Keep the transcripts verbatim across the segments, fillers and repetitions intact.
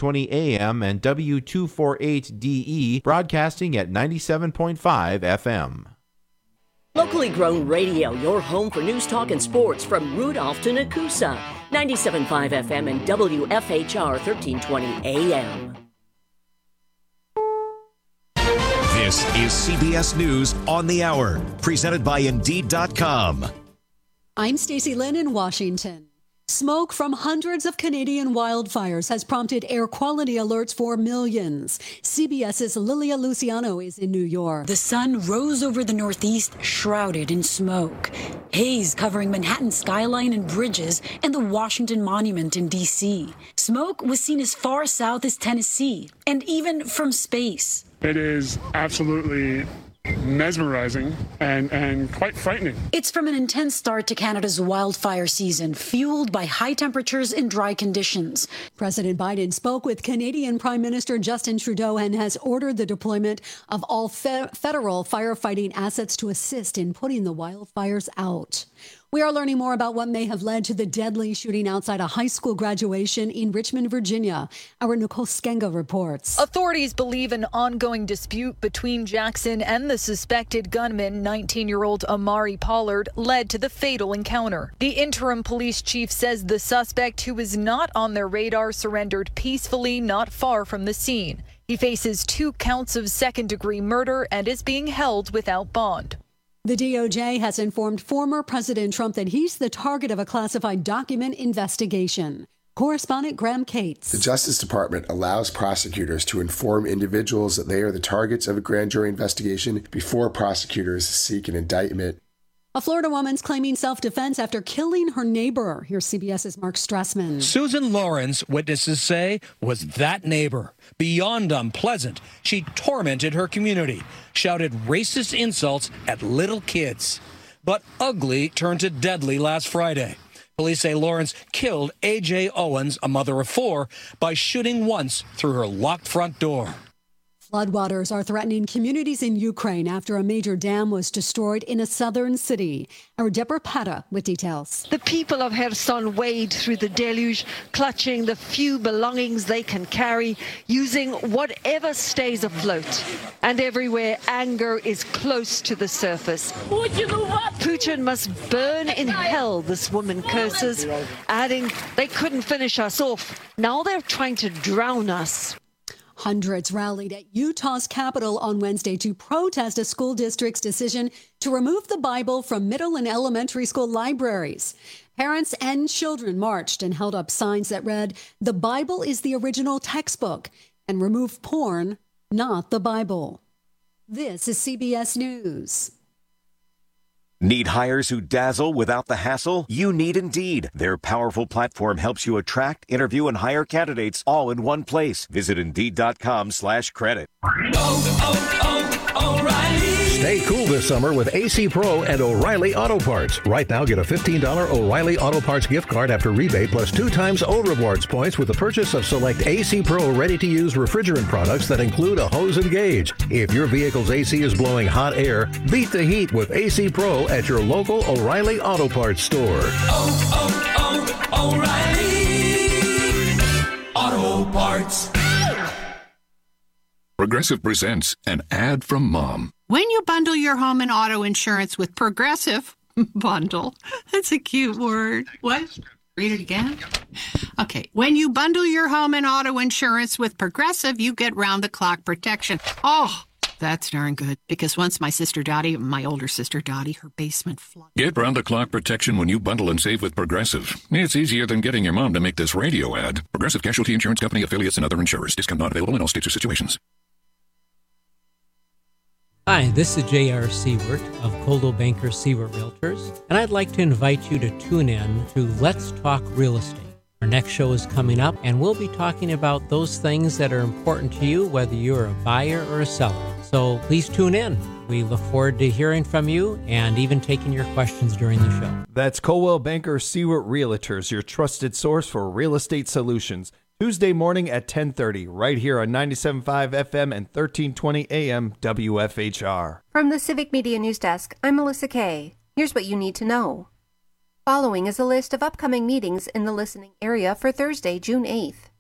twenty A M and W two forty-eight D E, broadcasting at ninety-seven point five F M. Locally grown radio, your home for news, talk, and sports from Rudolph to Nakusa. ninety-seven point five F M and W F H R thirteen twenty A M. This is C B S News on the Hour, presented by Indeed dot com. I'm Stacey Lynn in Washington. Smoke from hundreds of Canadian wildfires has prompted air quality alerts for millions. CBS's Lilia Luciano is in New York. The sun rose over the Northeast, shrouded in smoke. Haze covering Manhattan's skyline and bridges and the Washington Monument in D C. Smoke was seen as far south as Tennessee, and even from space. It is absolutely mesmerizing and, and quite frightening. It's from an intense start to Canada's wildfire season, fueled by high temperatures and dry conditions. President Biden spoke with Canadian Prime Minister Justin Trudeau and has ordered the deployment of all fe- federal firefighting assets to assist in putting the wildfires out. We are learning more about what may have led to the deadly shooting outside a high school graduation in Richmond, Virginia. Our Nicole Skenga reports. Authorities believe an ongoing dispute between Jackson and the suspected gunman, nineteen-year-old Amari Pollard, led to the fatal encounter. The interim police chief says the suspect, who was not on their radar, surrendered peacefully not far from the scene. He faces two counts of second-degree murder and is being held without bond. The D O J has informed former President Trump that he's the target of a classified document investigation. Correspondent Graham Cates. The Justice Department allows prosecutors to inform individuals that they are the targets of a grand jury investigation before prosecutors seek an indictment. A Florida woman's claiming self-defense after killing her neighbor. Here's CBS's Mark Strassman. Susan Lawrence, witnesses say, was that neighbor. Beyond unpleasant, she tormented her community, shouted racist insults at little kids. But ugly turned to deadly last Friday. Police say Lawrence killed A J Owens, a mother of four, by shooting once through her locked front door. Floodwaters are threatening communities in Ukraine after a major dam was destroyed in a southern city. Our Deborah Pata with details. The people of Kherson wade through the deluge, clutching the few belongings they can carry, using whatever stays afloat. And everywhere, anger is close to the surface. Putin must burn in hell, this woman curses, adding, they couldn't finish us off. Now they're trying to drown us. Hundreds rallied at Utah's Capitol on Wednesday to protest a school district's decision to remove the Bible from middle and elementary school libraries. Parents and children marched and held up signs that read, "The Bible is the original textbook," and "Remove porn, not the Bible." This is C B S News. Need hires who dazzle without the hassle? You need Indeed. Their powerful platform helps you attract, interview, and hire candidates all in one place. Visit Indeed.com slash credit. Oh, oh, oh, O'Reilly. Stay cool this summer with A C Pro and O'Reilly Auto Parts. Right now, get a fifteen dollars O'Reilly Auto Parts gift card after rebate plus two times O Rewards points with the purchase of select A C Pro ready-to-use refrigerant products that include a hose and gauge. If your vehicle's A C is blowing hot air, beat the heat with A C Pro at your local O'Reilly Auto Parts store. Oh, oh, oh, O'Reilly Auto Parts. Progressive presents an ad from Mom. When you bundle your home and auto insurance with Progressive, bundle, that's a cute word. What? Read it again? Okay. When you bundle your home and auto insurance with Progressive, you get round-the-clock protection. Oh, that's darn good. Because once my sister Dottie, my older sister Dottie, her basement flooded. Get round-the-clock protection when you bundle and save with Progressive. It's easier than getting your mom to make this radio ad. Progressive Casualty Insurance Company, affiliates, and other insurers. Discount not available in all states or situations. Hi, this is J R. Seward of Coldwell Banker Seward Realtors, and I'd like to invite you to tune in to Let's Talk Real Estate. Our next show is coming up, and we'll be talking about those things that are important to you, whether you're a buyer or a seller. So please tune in. We look forward to hearing from you and even taking your questions during the show. That's Coldwell Banker Seward Realtors, your trusted source for real estate solutions. Tuesday morning at ten thirty, right here on ninety-seven point five F M and thirteen twenty A M W F H R. From the Civic Media News Desk, I'm Melissa Kay. Here's what you need to know. Following is a list of upcoming meetings in the listening area for Thursday, June eighth.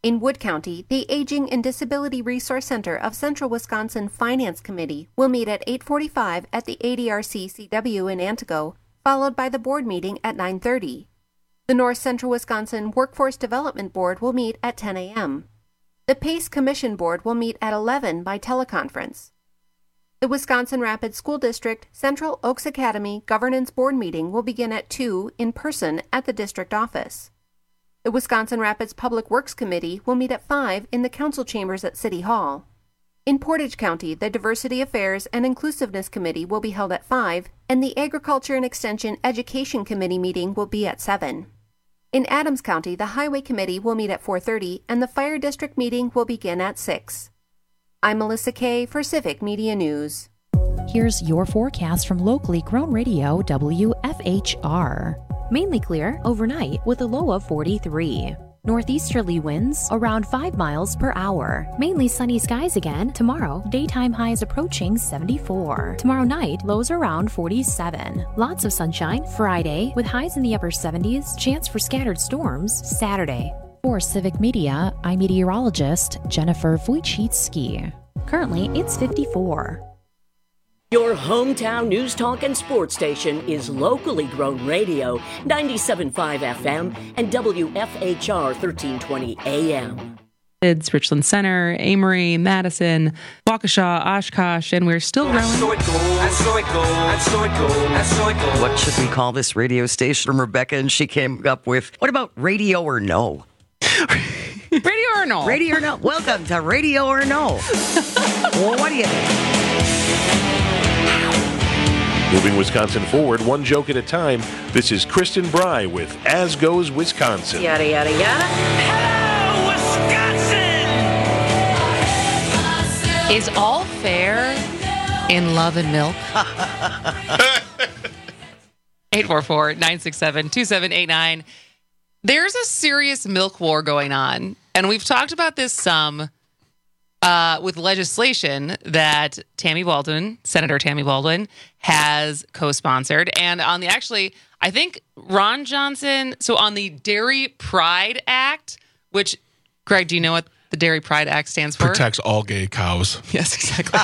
In Wood County, the Aging and Disability Resource Center of Central Wisconsin Finance Committee will meet at eight forty-five at the A D R C C W in Antigo, followed by the board meeting at nine thirty. The North Central Wisconsin Workforce Development Board will meet at ten a.m. The PACE Commission Board will meet at eleven by teleconference. The Wisconsin Rapids School District Central Oaks Academy Governance Board meeting will begin at two in person at the district office. The Wisconsin Rapids Public Works Committee will meet at five in the council chambers at City Hall. In Portage County, the Diversity Affairs and Inclusiveness Committee will be held at five, and the Agriculture and Extension Education Committee meeting will be at seven. In Adams County, the Highway Committee will meet at four thirty, and the Fire District meeting will begin at six. I'm Melissa Kay for Civic Media News. Here's your forecast from locally grown radio W F H R. Mainly clear overnight with a low of forty-three. Northeasterly winds around five miles per hour. Mainly sunny skies again tomorrow. Daytime highs approaching seventy-four. Tomorrow night, lows around forty-seven. Lots of sunshine Friday with highs in the upper seventies. Chance for scattered storms Saturday. For Civic Media, I'm meteorologist Jennifer Wojcicki. Currently, it's fifty-four. Your hometown news talk and sports station is locally grown radio, ninety-seven point five F M and W F H R thirteen twenty A M. It's Richland Center, Amory, Madison, Waukesha, Oshkosh, and we're still growing. And so it goes, and so it goes, and so it goes, and so it goes. What should we call this radio station from Rebecca? And she came up with, what about Radio or No? Radio or No? Radio or No. Welcome to Radio or No. Well, what do you think? Moving Wisconsin forward, one joke at a time, this is Kristen Bry with As Goes Wisconsin. Yada, yada, yada. Hello, Wisconsin! Is all fair in love and milk? eight four four, nine six seven, two seven eight nine. There's a serious milk war going on, and we've talked about this some uh, with legislation that Tammy Baldwin, Senator Tammy Baldwin, has co-sponsored. And on the, actually, I think Ron Johnson, so on the Dairy Pride Act, which, Greg, do you know what the Dairy Pride Act stands for? Protects all gay cows. Yes, exactly.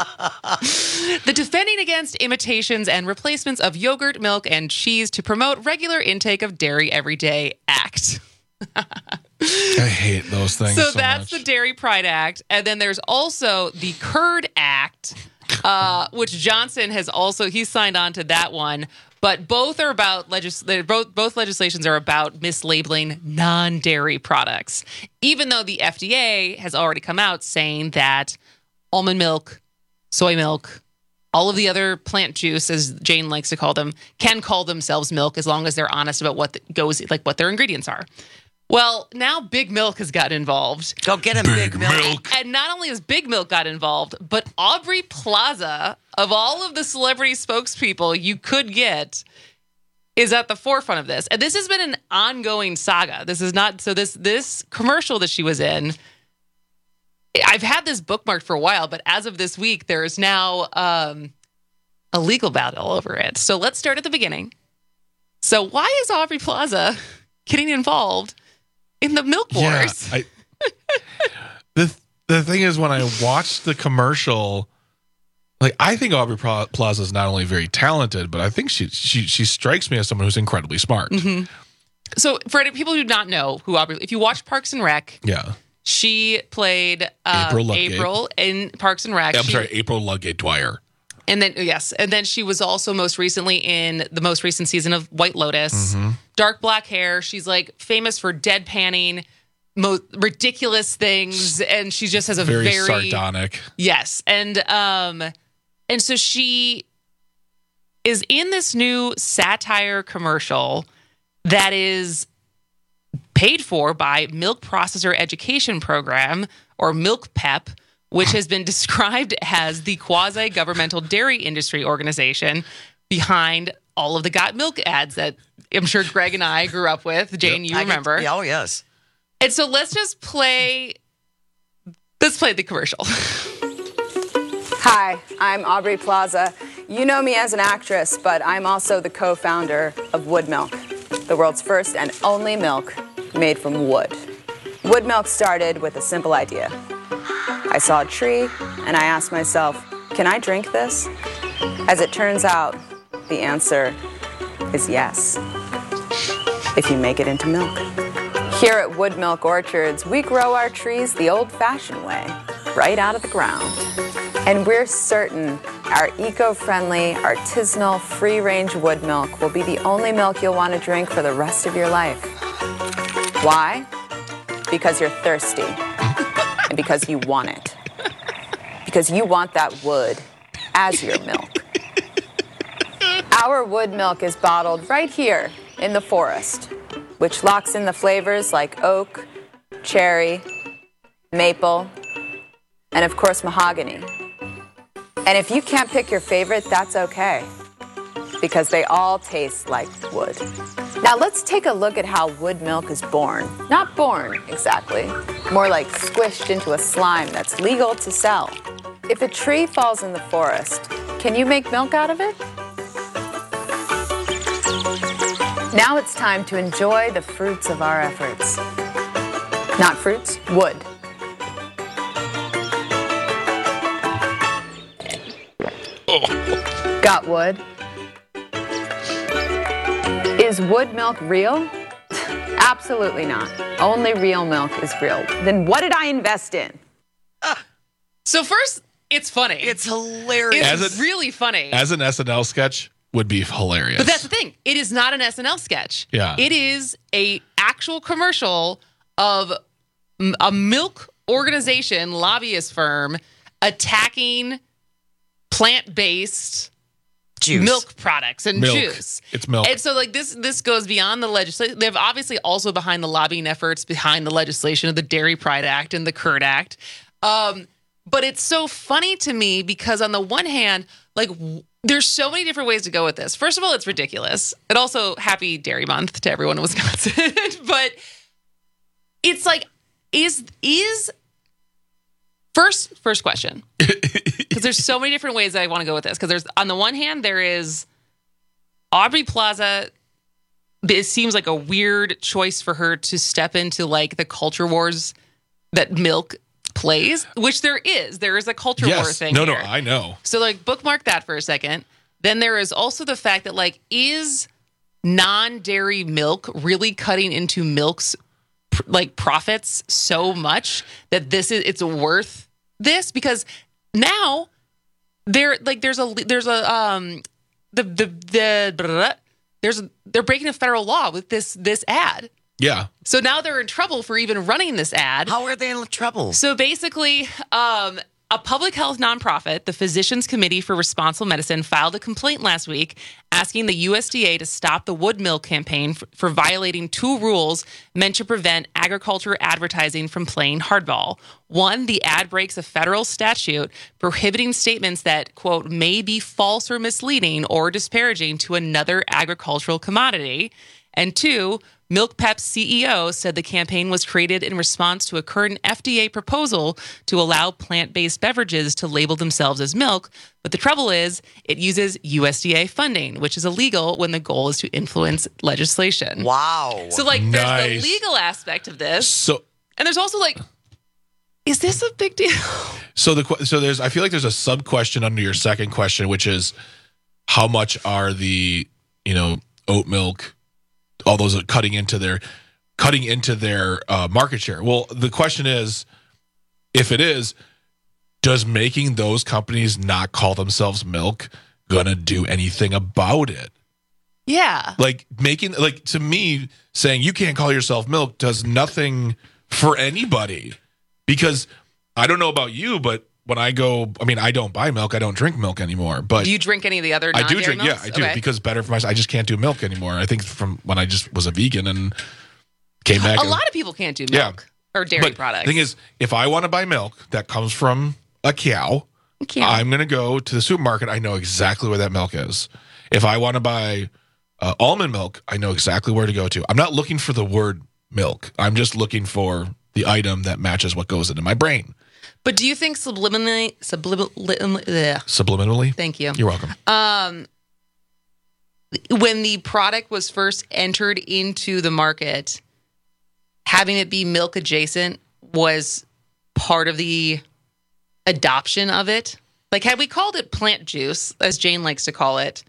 The Defending Against Imitations and Replacements of Yogurt, Milk, and Cheese to Promote Regular Intake of Dairy Every Day Act. I hate those things so, so that's much. The Dairy Pride Act. And then there's also the Curd Act, uh, which Johnson has also, he signed on to that one. But both are about, legis- both, both legislations are about mislabeling non-dairy products, even though the F D A has already come out saying that almond milk, soy milk, all of the other plant juice, as Jane likes to call them, can call themselves milk as long as they're honest about what goes, like what their ingredients are. Well, now Big Milk has gotten involved. Go get him, Big, Big Milk. milk. And not only has Big Milk got involved, but Aubrey Plaza, of all of the celebrity spokespeople you could get, is at the forefront of this. And this has been an ongoing saga. This is not, so this this commercial that she was in, I've had this bookmarked for a while, but as of this week, there is now um, a legal battle over it. So let's start at the beginning. So why is Aubrey Plaza getting involved in the milk wars? Yeah, I, the the thing is, when I watched the commercial, like I think Aubrey Plaza is not only very talented, but I think she she she strikes me as someone who's incredibly smart. Mm-hmm. So for people who do not know who Aubrey, if you watch Parks and Rec, yeah, she played uh, April, April in Parks and Rec. I'm she, sorry, April Ludgate Dwyer. And then, yes, and then she was also most recently in the most recent season of White Lotus. Mm-hmm. Dark black hair. She's like famous for deadpanning most ridiculous things, and she just has a very, very sardonic. Yes, and um, and so she is in this new satire commercial that is paid for by Milk Processor Education Program, or Milk Pep, which has been described as the quasi-governmental dairy industry organization behind all of the Got Milk ads that I'm sure Greg and I grew up with. Jane, yep. you remember. Get, oh, yes. And so let's just play, let's play the commercial. Hi, I'm Aubrey Plaza. You know me as an actress, but I'm also the co-founder of Wood Milk, the world's first and only milk made from wood. Wood milk started with a simple idea. I saw a tree and I asked myself, can I drink this? As it turns out, the answer is yes, if you make it into milk. Here at Wood Milk Orchards, we grow our trees the old-fashioned way, right out of the ground. And we're certain our eco-friendly, artisanal, free-range wood milk will be the only milk you'll want to drink for the rest of your life. Why? Because you're thirsty, and because you want it. Because you want that wood as your milk. Our wood milk is bottled right here in the forest, which locks in the flavors like oak, cherry, maple, and of course mahogany. And if you can't pick your favorite, that's okay, because they all taste like wood. Now let's take a look at how wood milk is born. Not born, exactly. More like squished into a slime that's legal to sell. If a tree falls in the forest, can you make milk out of it? Now it's time to enjoy the fruits of our efforts. Not fruits, wood. Oh. Got wood? Is wood milk real? Absolutely not. Only real milk is real. Then what did I invest in? Uh, so first, it's funny. It's hilarious. It's As a- really funny. As an S N L sketch would be hilarious. But that's the thing. It is not an S N L sketch. Yeah. It is a actual commercial of m- a milk organization, lobbyist firm, attacking plant-based Juice. milk products and Milk. juice. It's milk. And so like this this goes beyond the legislation. They're obviously also behind the lobbying efforts behind the legislation of the Dairy Pride Act and the Curd Act. Um, but it's so funny to me because on the one hand, like w- there's so many different ways to go with this. First of all, it's ridiculous. And also happy Dairy Month to everyone in Wisconsin. But it's like, is is first first question. Because there's so many different ways that I want to go with this. Because there's on the one hand, there is Aubrey Plaza. It seems like a weird choice for her to step into like the culture wars that milk plays, which there is. There is a culture yes. war thing. No, here. no, I know. So like bookmark that for a second. Then there is also the fact that like, is non-dairy milk really cutting into milk's pr- like profits so much that this is it's worth this? Because now there like there's a there's a um the the the blah, blah, blah, there's a, they're breaking a federal law with this this ad. Yeah. So now they're in trouble for even running this ad. How are they in trouble? So basically, um, a public health nonprofit, the Physicians Committee for Responsible Medicine, filed a complaint last week asking the U S D A to stop the Wood Milk campaign for, for violating two rules meant to prevent agriculture advertising from playing hardball. One, the ad breaks a federal statute prohibiting statements that, quote, may be false or misleading or disparaging to another agricultural commodity. And two, MilkPep's C E O said the campaign was created in response to a current F D A proposal to allow plant-based beverages to label themselves as milk. But the trouble is, it uses U S D A funding, which is illegal when the goal is to influence legislation. Wow. So, like, Nice. there's the legal aspect of this. So, and there's also, like, is this a big deal? so the que- so there's I feel like there's a sub question under your second question, which is how much are the you know oat milk, all those are cutting into their cutting into their uh, market share. Well, the question is, if it is, does making those companies not call themselves milk gonna do anything about it? Yeah. Like making like to me saying you can't call yourself milk does nothing for anybody, because I don't know about you, but when I go, I mean, I don't buy milk, I don't drink milk anymore. But do you drink any of the other I non-dairy do drink, milks? yeah, I do Okay. because better for myself. I just can't do milk anymore. I think from when I just was a vegan and came back. A and- lot of people can't do Yeah. milk or dairy but products. The thing is, if I want to buy milk that comes from a cow, Cow. I'm going to go to the supermarket. I know exactly where that milk is. If I want to buy uh, almond milk, I know exactly where to go to. I'm not looking for the word milk. I'm just looking for the item that matches what goes into my brain. But do you think subliminally, subliminally, Subliminally? Thank you. You're welcome. Um, when the product was first entered into the market, having it be milk adjacent was part of the adoption of it. Like, had we called it plant juice, as Jane likes to call it,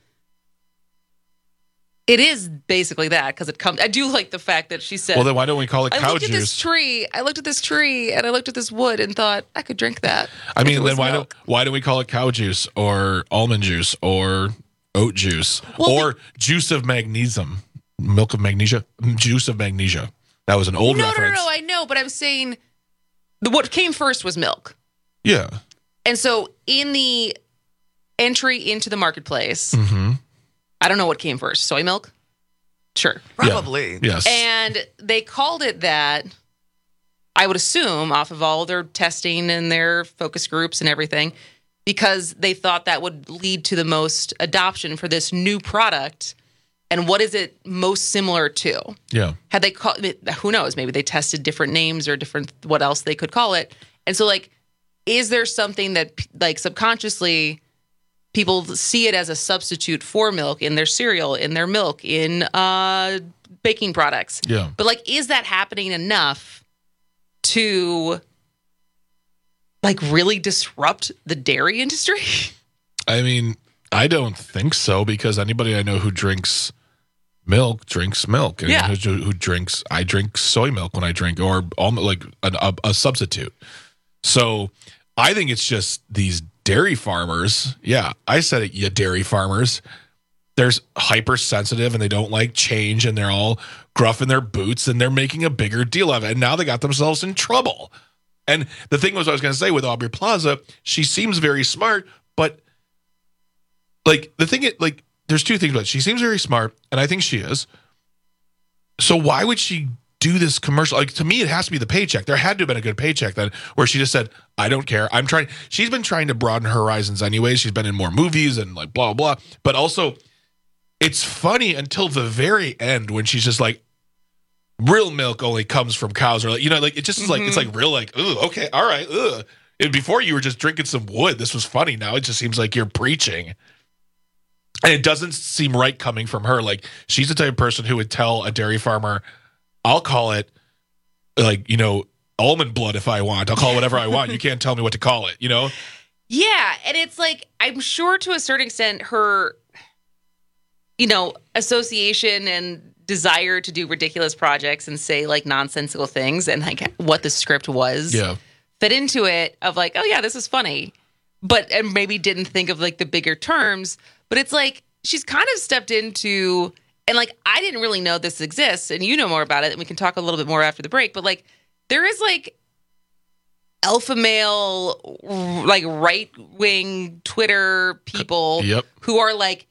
it is basically that, because it comes. I do like the fact that she said, well, then why don't we call it I cow looked juice? At this tree. I looked at this tree and I looked at this wood and thought I could drink that. I mean, then why milk. don't why do we call it cow juice or almond juice or oat juice well, or the, juice of magnesium, milk of magnesia, juice of magnesia? That was an old no, reference. No, no, no, I know, but I'm saying the, what came first was milk. Yeah. And so in the entry into the marketplace, mm-hmm. I don't know what came first. Soy milk? Sure. Probably. Yeah. Yes. And they called it that, I would assume, off of all their testing and their focus groups and everything, because they thought that would lead to the most adoption for this new product. And what is it most similar to? Yeah. Had they called it, who knows, maybe they tested different names or different, what else they could call it. And so, like, is there something that, like, subconsciously people see it as a substitute for milk in their cereal, in their milk, in uh, baking products? Yeah. But, like, is that happening enough to, like, really disrupt the dairy industry? I mean, I don't think so, because anybody I know who drinks milk drinks milk. And yeah. who, who drinks, I drink soy milk when I drink, or almost like a, a, a substitute. So I think it's just these dairy farmers. Yeah, I said it, you dairy farmers. They're hypersensitive and they don't like change, and they're all gruff in their boots, and they're making a bigger deal of it. And now they got themselves in trouble. And the thing was, I was going to say with Aubrey Plaza, she seems very smart, but like the thing, it like there's two things about it. She seems very smart, and I think she is. So why would she do this commercial? Like, to me, it has to be the paycheck. There had to have been a good paycheck then, where she just said, I don't care. I'm trying. She's been trying to broaden her horizons anyway. She's been in more movies and like blah, blah. But also, it's funny until the very end when she's just like, real milk only comes from cows, or like, you know, like it just is mm-hmm. like, it's like real, like, ugh, okay, all right, ugh. And before you were just drinking some wood. This was funny. Now it just seems like you're preaching. And it doesn't seem right coming from her. Like, she's the type of person who would tell a dairy farmer, I'll call it, like, you know, almond blood if I want. I'll call it whatever I want. You can't tell me what to call it, you know? Yeah. And it's like, I'm sure to a certain extent, her, you know, association and desire to do ridiculous projects and say, like, nonsensical things and, like, what the script was yeah. fit into it of, like, oh, yeah, this is funny. But, and maybe didn't think of, like, the bigger terms. But it's like, she's kind of stepped into, and like, I didn't really know this exists, and you know more about it, and we can talk a little bit more after the break, but like, there is like alpha male, like right wing Twitter people yep. who are like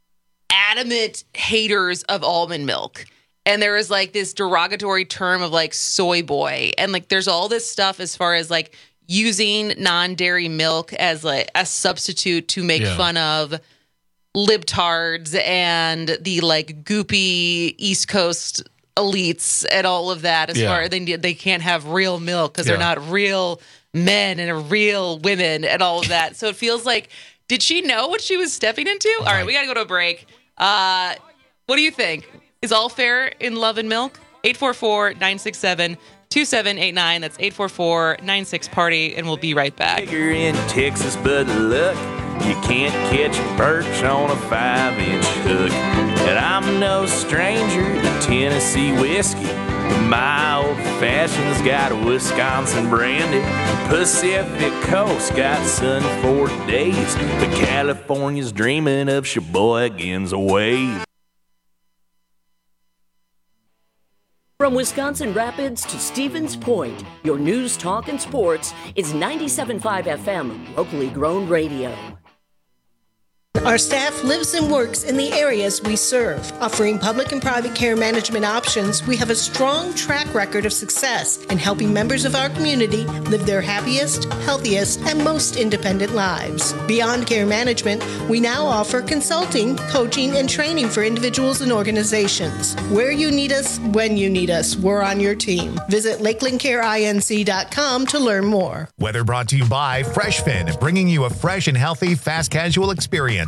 adamant haters of almond milk. And there is like this derogatory term of like soy boy. And like, there's all this stuff as far as like using non-dairy milk as like a substitute to make yeah. fun of libtards and the like goopy East Coast elites and all of that, as yeah. far as they they can't have real milk because yeah. they're not real men and real women and all of that. So it feels like, did she know what she was stepping into? All right, we got to go to a break. Uh, what do you think? Is all fair in love and milk? eight four four, nine six seven, two seven eight nine. That's eight four four, nine six party, and we'll be right back. You're in Texas, but look, you can't catch a perch on a five-inch hook. And I'm no stranger to Tennessee whiskey, but my old-fashioned's got a Wisconsin brandy. Pacific Coast got sun for days, but California's dreaming of Sheboygan's wave. From Wisconsin Rapids to Stevens Point, your news, talk, and sports is ninety-seven point five F M, locally grown radio. Our staff lives and works in the areas we serve. Offering public and private care management options, we have a strong track record of success in helping members of our community live their happiest, healthiest, and most independent lives. Beyond care management, we now offer consulting, coaching, and training for individuals and organizations. Where you need us, when you need us, we're on your team. Visit lakeland care inc dot com to learn more. Weather brought to you by FreshFin, bringing you a fresh and healthy fast casual experience.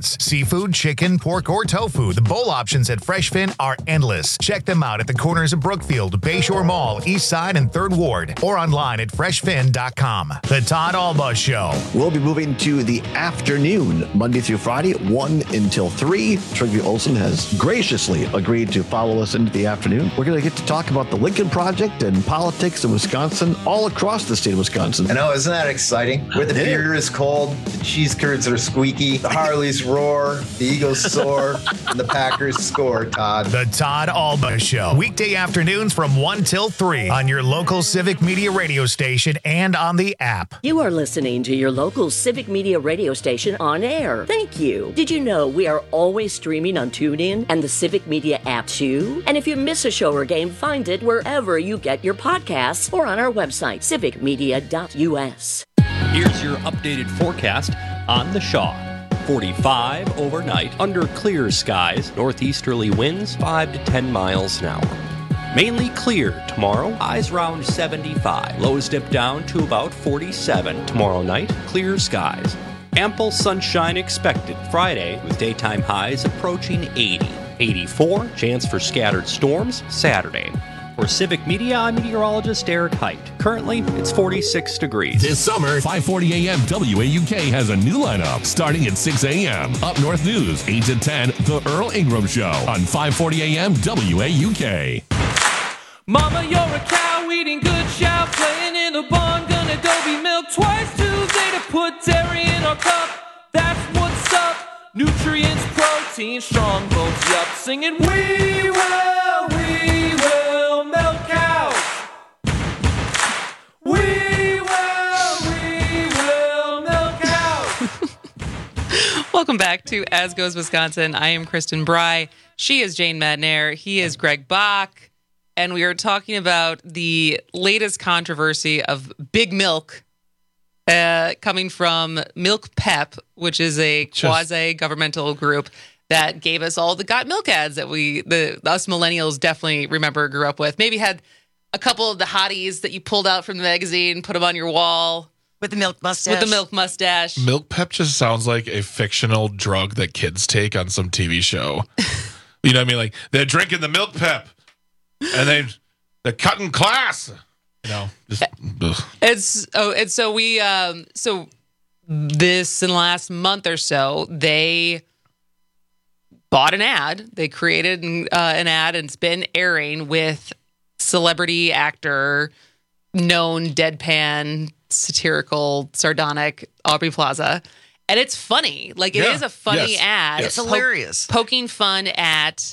ingredients. Seafood, chicken, pork, or tofu. The bowl options at Fresh Fin are endless. Check them out at the corners of Brookfield, Bayshore Mall, East Side, and third Ward, or online at fresh fin dot com. The Todd Alba Show. We'll be moving to the afternoon, Monday through Friday, one until three. Trygve Olsen has graciously agreed to follow us into the afternoon. We're going to get to talk about the Lincoln Project and politics in Wisconsin, all across the state of Wisconsin. I know, isn't that exciting? Where the beer is cold, the cheese curds are squeaky, the Harleys roar, the Eagles soar, and the Packers score, Todd. The Todd Alba Show. Weekday afternoons from one till three on your local Civic Media radio station and on the app. You are listening to your local Civic Media radio station on air. Thank you. Did you know we are always streaming on TuneIn and the Civic Media app too? And if you miss a show or game, find it wherever you get your podcasts or on our website, civic media dot u s. Here's your updated forecast on the Shaw. forty-five overnight, under clear skies, northeasterly winds five to ten miles an hour. Mainly clear tomorrow, highs around seventy-five. Lows dip down to about forty-seven. Tomorrow night, clear skies. Ample sunshine expected Friday, with daytime highs approaching eighty. eighty-four, chance for scattered storms Saturday. For Civic Media, I'm meteorologist Eric Height. Currently, it's forty-six degrees. This summer, five forty a.m. W A U K has a new lineup starting at six a.m. Up North News, eight to ten, The Earl Ingram Show on five forty a.m. W A U K. Mama, you're a cow eating good chow, playing in the barn, gonna go be milked twice Tuesday to put dairy in our cup. That's what's up. Nutrients, protein, strong bones, yup. Singing, we will, we will milk cows. We will, we will milk cows. Welcome back to As Goes Wisconsin. I am Kristen Bry. She is Jane Madnair. He is Greg Bach. And we are talking about the latest controversy of Big Milk uh, coming from Milk Pep, which is a quasi-governmental group that gave us all the Got Milk ads that we, the us millennials definitely remember, grew up with. Maybe had a couple of the hotties that you pulled out from the magazine, put them on your wall. With the milk mustache. With the milk mustache. Milk Pep just sounds like a fictional drug that kids take on some T V show. You know what I mean? Like, they're drinking the Milk Pep. And they they're cutting class, you know. Just, ugh. It's oh, it's so we um so this in the last month or so they bought an ad. They created uh, an ad and it's been airing with celebrity actor, known deadpan, satirical, sardonic Aubrey Plaza, and it's funny. Like it Yeah. is a funny Yes. ad. It's hilarious. Poking fun at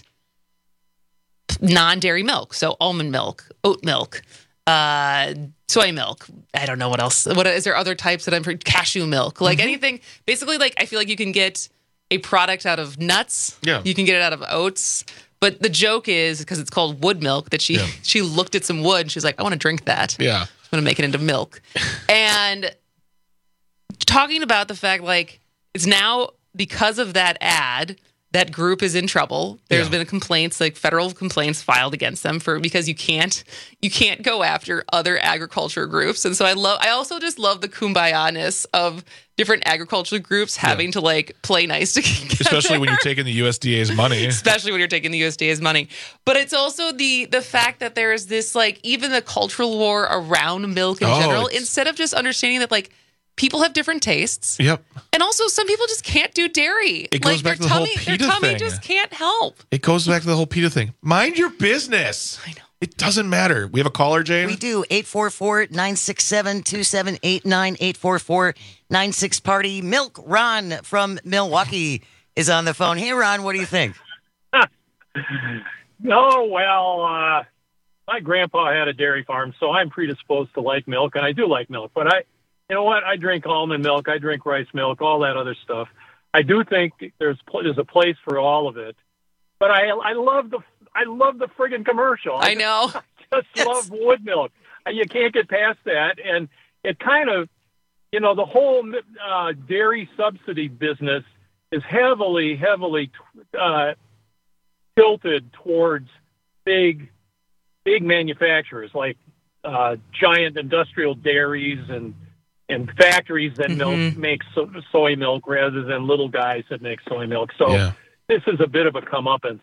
non-dairy milk, so almond milk, oat milk, uh, soy milk. I don't know what else. What is there other types that I'm for cashew milk? Like Mm-hmm. anything. Basically, like I feel like you can get a product out of nuts. Yeah. You can get it out of oats. But the joke is because it's called wood milk that she Yeah. she looked at some wood and she's like, I want to drink that. Yeah. I'm going to make it into milk. And talking about the fact like it's now because of that ad. That group is in trouble. There's Yeah. been complaints, like federal complaints filed against them for because you can't you can't go after other agriculture groups. And so I love I also just love the kumbaya-ness of different agriculture groups having to like play nice together. Especially when you're taking the U S D A's money. Especially when you're taking the U S D A's money. But it's also the the fact that there is this like even the cultural war around milk in Oh, general, it's- instead of just understanding that like people have different tastes. Yep. And also some people just can't do dairy. It goes like back their to the whole tummy, their PETA tummy thing. just can't help. It goes back to the whole PETA thing. Mind your business. I know. It doesn't matter. We have a caller, Jane? We do. eight four four, nine six seven, two seven eight nine, eight four four, nine six party. Milk Ron from Milwaukee is on the phone. Hey, Ron, what do you think? Oh, well, uh, my grandpa had a dairy farm, so I'm predisposed to like milk, and I do like milk. But I, you know what? I drink almond milk. I drink rice milk, all that other stuff. I do think there's there's a place for all of it. But I I love the I love the friggin' commercial. I know. I just Yes. love wood milk. You can't get past that, and it kind of, you know, the whole uh, dairy subsidy business is heavily, heavily uh, tilted towards big, big manufacturers like uh, giant industrial dairies and and factories that milk Mm-hmm. make so, soy milk rather than little guys that make soy milk. So Yeah. this is a bit of a comeuppance.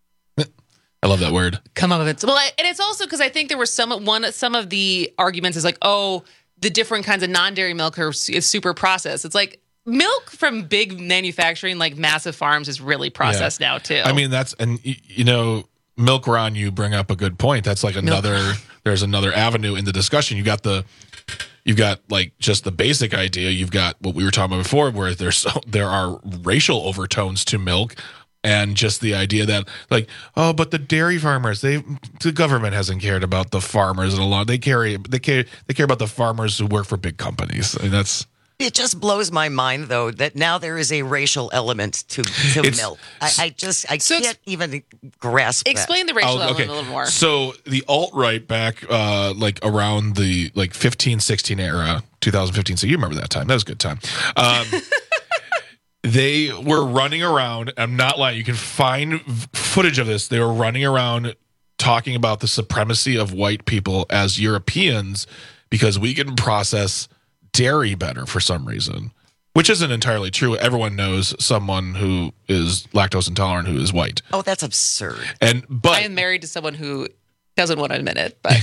I love that word. Come up with it. Well, I- and it's also because I think there were some one some of the arguments is like, oh, the different kinds of non-dairy milk are s- is super processed. It's like milk from big manufacturing, like massive farms, is really processed now too. I mean, that's, and y- you know, Milk Ron, you bring up a good point. That's like another, there's another avenue in the discussion. You got the, you've got like just the basic idea. You've got what we were talking about before, where there's so, there are racial overtones to milk, and just the idea that like, oh, but the dairy farmers, they, the government hasn't cared about the farmers and a lot. They carry, they care, they care about the farmers who work for big companies. I mean, that's. It just blows my mind, though, that now there is a racial element to, to It's- milk. I, I just, I can't even grasp explain that. the racial Oh, element okay. a little more. So the alt-right back uh, like around the like fifteen sixteen era, two thousand fifteen. So you remember that time. That was a good time. Um, they were running around. I'm not lying. You can find v- footage of this. They were running around talking about the supremacy of white people as Europeans because we can process dairy better for some reason, which isn't entirely true. Everyone knows someone who is lactose intolerant who is white. Oh, that's absurd. And but I am married to someone who doesn't want to admit it, but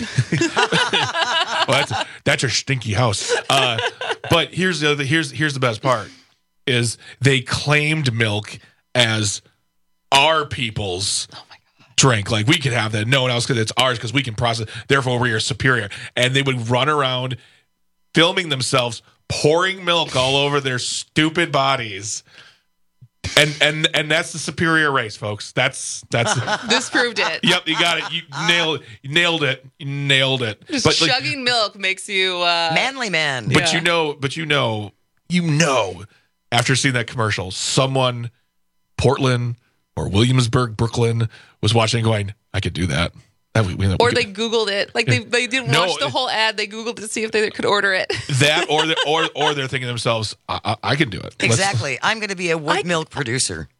well, that's that's your stinky house. Uh, but here's the other, here's here's the best part is they claimed milk as our people's drink. Like we could have that. No one else because it's ours because we can process. Therefore, we are superior. And they would run around filming themselves pouring milk all over their stupid bodies. And and and that's the superior race, folks. That's that's this proved it. Yep, you got it. You nailed you nailed it. You nailed it. Just But like, chugging milk makes you uh, manly man. but you know, but you know, you know, after seeing that commercial, someone, Portland or Williamsburg, Brooklyn, was watching, going, "I could do that." that we, we, we or could- they Googled it. Like they, they didn't No, watch the whole ad. They Googled to see if they could order it. that, or they or or they're thinking to themselves, "I, I, I can do it." Let's- Exactly. I'm going to be a wood milk producer.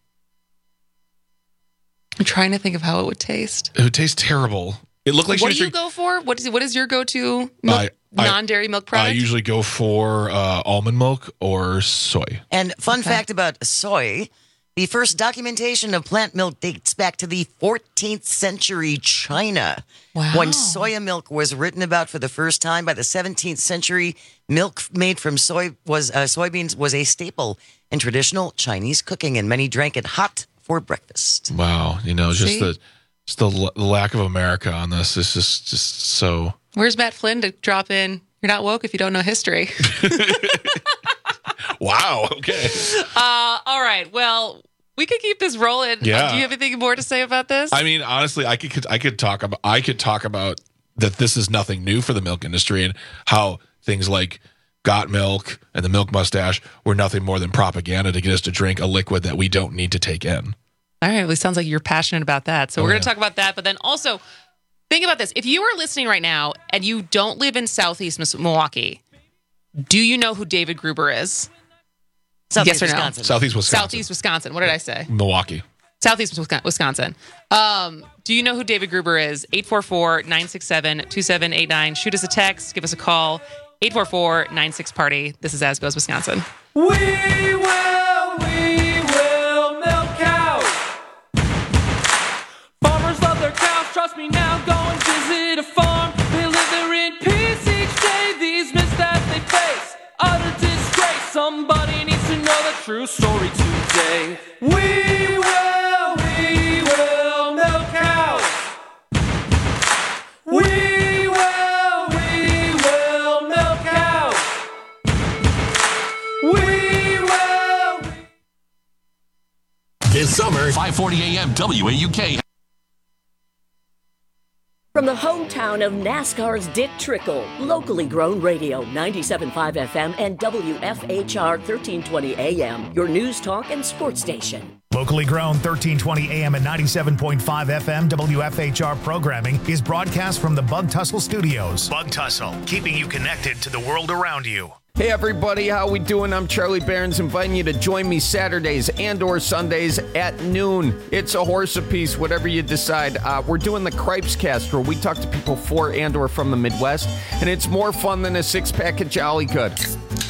I'm trying to think of how it would taste. It would taste terrible. It looked like What she do was you go for? What is what is your go-to milk, I- I- non-dairy milk I product? usually go for uh, almond milk or soy. And fun fact about soy, the first documentation of plant milk dates back to the fourteenth century China. Wow. When soya milk was written about for the first time by the seventeenth century, milk made from soy was uh, soybeans was a staple in traditional Chinese cooking, and many drank it hot for breakfast. Wow, you know, just See? the just the, l- the lack of America on this is just just so. Where's Matt Flynn to drop in? You're not woke if you don't know history. Wow. Okay. Uh, all right. Well, we could keep this rolling. Yeah. Uh, do you have anything more to say about this? I mean, honestly, I could I could talk about I could talk about that. This is nothing new for the milk industry and how things like Got Milk and the Milk Mustache were nothing more than propaganda to get us to drink a liquid that we don't need to take in. All right. Well, it sounds like you're passionate about that. So Oh, we're going yeah. to talk about that. But then also, think about this. If you are listening right now and you don't live in Southeast Mis- Milwaukee, do you know who David Gruber is? Southeast yes or no? Wisconsin. Southeast Wisconsin. Southeast Wisconsin. What did I say? Milwaukee. Southeast Wisco- Wisconsin. Um, do you know who David Gruber is? eight four four, nine six seven, two seven eight nine. Shoot us a text. Give us a call. eight four four, nine six party. This is As Goes Wisconsin. We will, we will milk cows. Farmers love their cows, trust me now. Go and visit a farm. They live there in peace each day. These missteps they face, utter disgrace. Somebody needs to know the true story today. We will, we will milk cows. We will, we will milk cows. We will. This summer, five forty A M W A U K. From the hometown of NASCAR's Dick Trickle, locally grown radio, ninety-seven point five F M and W F H R thirteen twenty A M, your news talk and sports station. Locally grown thirteen twenty A M and ninety-seven point five F M W F H R programming is broadcast from the Bug Tussle Studios. Bug Tussle, keeping you connected to the world around you. Hey everybody, how we doing? I'm Charlie Barons, inviting you to join me Saturdays and or Sundays at noon. It's a horse apiece, whatever you decide. Uh, we're doing the Cripes Cast, where we talk to people for and or from the Midwest, and it's more fun than a six-pack of Jolly Good.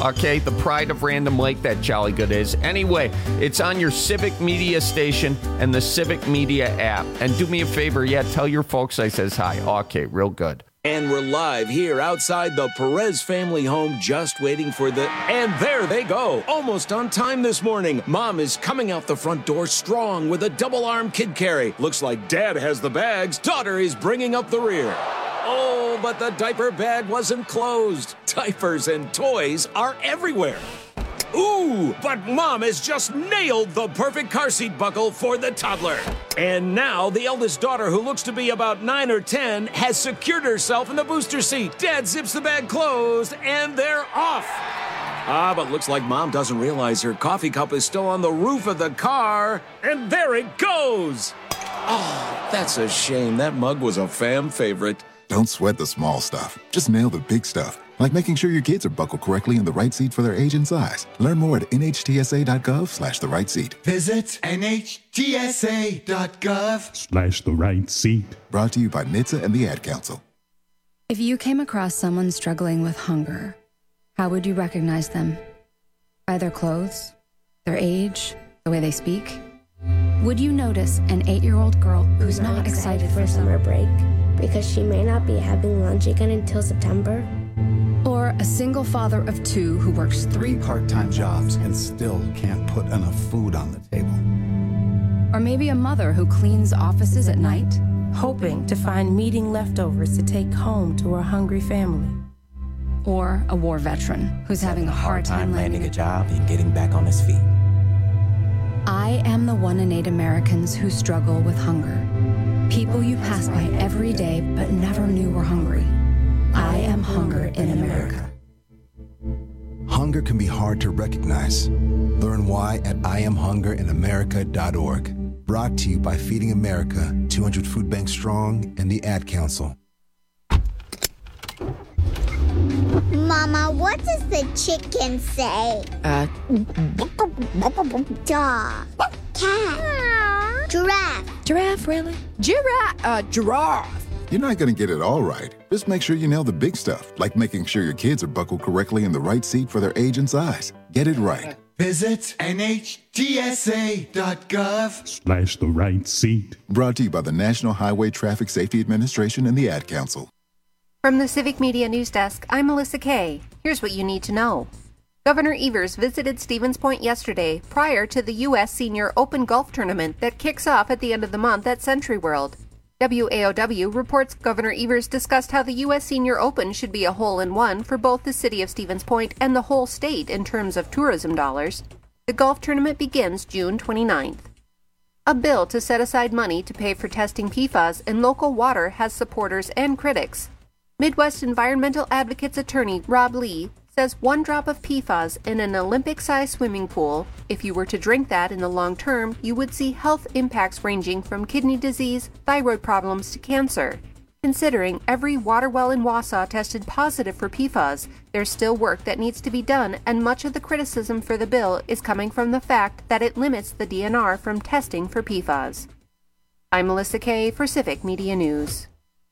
Okay, the pride of Random Lake, that Jolly Good is. Anyway, it's on your Civic Media station and the Civic Media app. And do me a favor, yeah, tell your folks I says hi. Okay, real good. And we're live here outside the Perez family home, just waiting for the... And there they go, almost on time this morning. Mom is coming out the front door strong with a double-arm kid carry. Looks like Dad has the bags. Daughter is bringing up the rear. Oh, but the diaper bag wasn't closed. Diapers and toys are everywhere. Ooh, but Mom has just nailed the perfect car seat buckle for the toddler. And now the eldest daughter, who looks to be about nine or ten, has secured herself in the booster seat. Dad zips the bag closed, and they're off. Ah, but looks like Mom doesn't realize her coffee cup is still on the roof of the car. And there it goes. Oh, that's a shame. That mug was a fam favorite. Don't sweat the small stuff. Just nail the big stuff. Like making sure your kids are buckled correctly in the right seat for their age and size. Learn more at nhtsa.gov slash the right seat. Visit nhtsa.gov Slash the right seat. Brought to you by N H T S A and the Ad Council. If you came across someone struggling with hunger, how would you recognize them? By their clothes, their age, the way they speak? Would you notice an eight-year-old girl who's not, not excited, excited for summer break because she may not be having lunch again until September? Or a single father of two who works three part-time jobs and still can't put enough food on the table? Or maybe a mother who cleans offices at night, hoping to find meeting leftovers to take home to her hungry family. Or a war veteran who's having a hard time landing a job and getting back on his feet. I am the one in eight Americans who struggle with hunger. People you pass by every day but never knew were hungry. I am hunger in America. Hunger can be hard to recognize. Learn why at I am hunger in america dot org. Brought to you by Feeding America, two hundred Food Banks Strong, and the Ad Council. Mama, what does the chicken say? Uh, dog, cat, giraffe. Giraffe, really? Giraffe, uh, giraffe. You're not going to get it all right. Just make sure you nail the big stuff, like making sure your kids are buckled correctly in the right seat for their age and size. Get it right. Visit nhtsa.gov Slash the right seat. Brought to you by the National Highway Traffic Safety Administration and the Ad Council. From the Civic Media News Desk, I'm Melissa Kay. Here's what you need to know. Governor Evers visited Stevens Point yesterday prior to the U S Senior Open Golf Tournament that kicks off at the end of the month at Century World. W A O W reports Governor Evers discussed how the U S Senior Open should be a hole-in-one for both the city of Stevens Point and the whole state in terms of tourism dollars. The golf tournament begins June twenty-ninth. A bill to set aside money to pay for testing P F A S in local water has supporters and critics. Midwest Environmental Advocates attorney Rob Lee says one drop of P F A S in an Olympic-sized swimming pool, if you were to drink that in the long term, you would see health impacts ranging from kidney disease, thyroid problems to cancer. Considering every water well in Wausau tested positive for P F A S, there's still work that needs to be done, and much of the criticism for the bill is coming from the fact that it limits the D N R from testing for P F A S. I'm Melissa Kay for Civic Media News.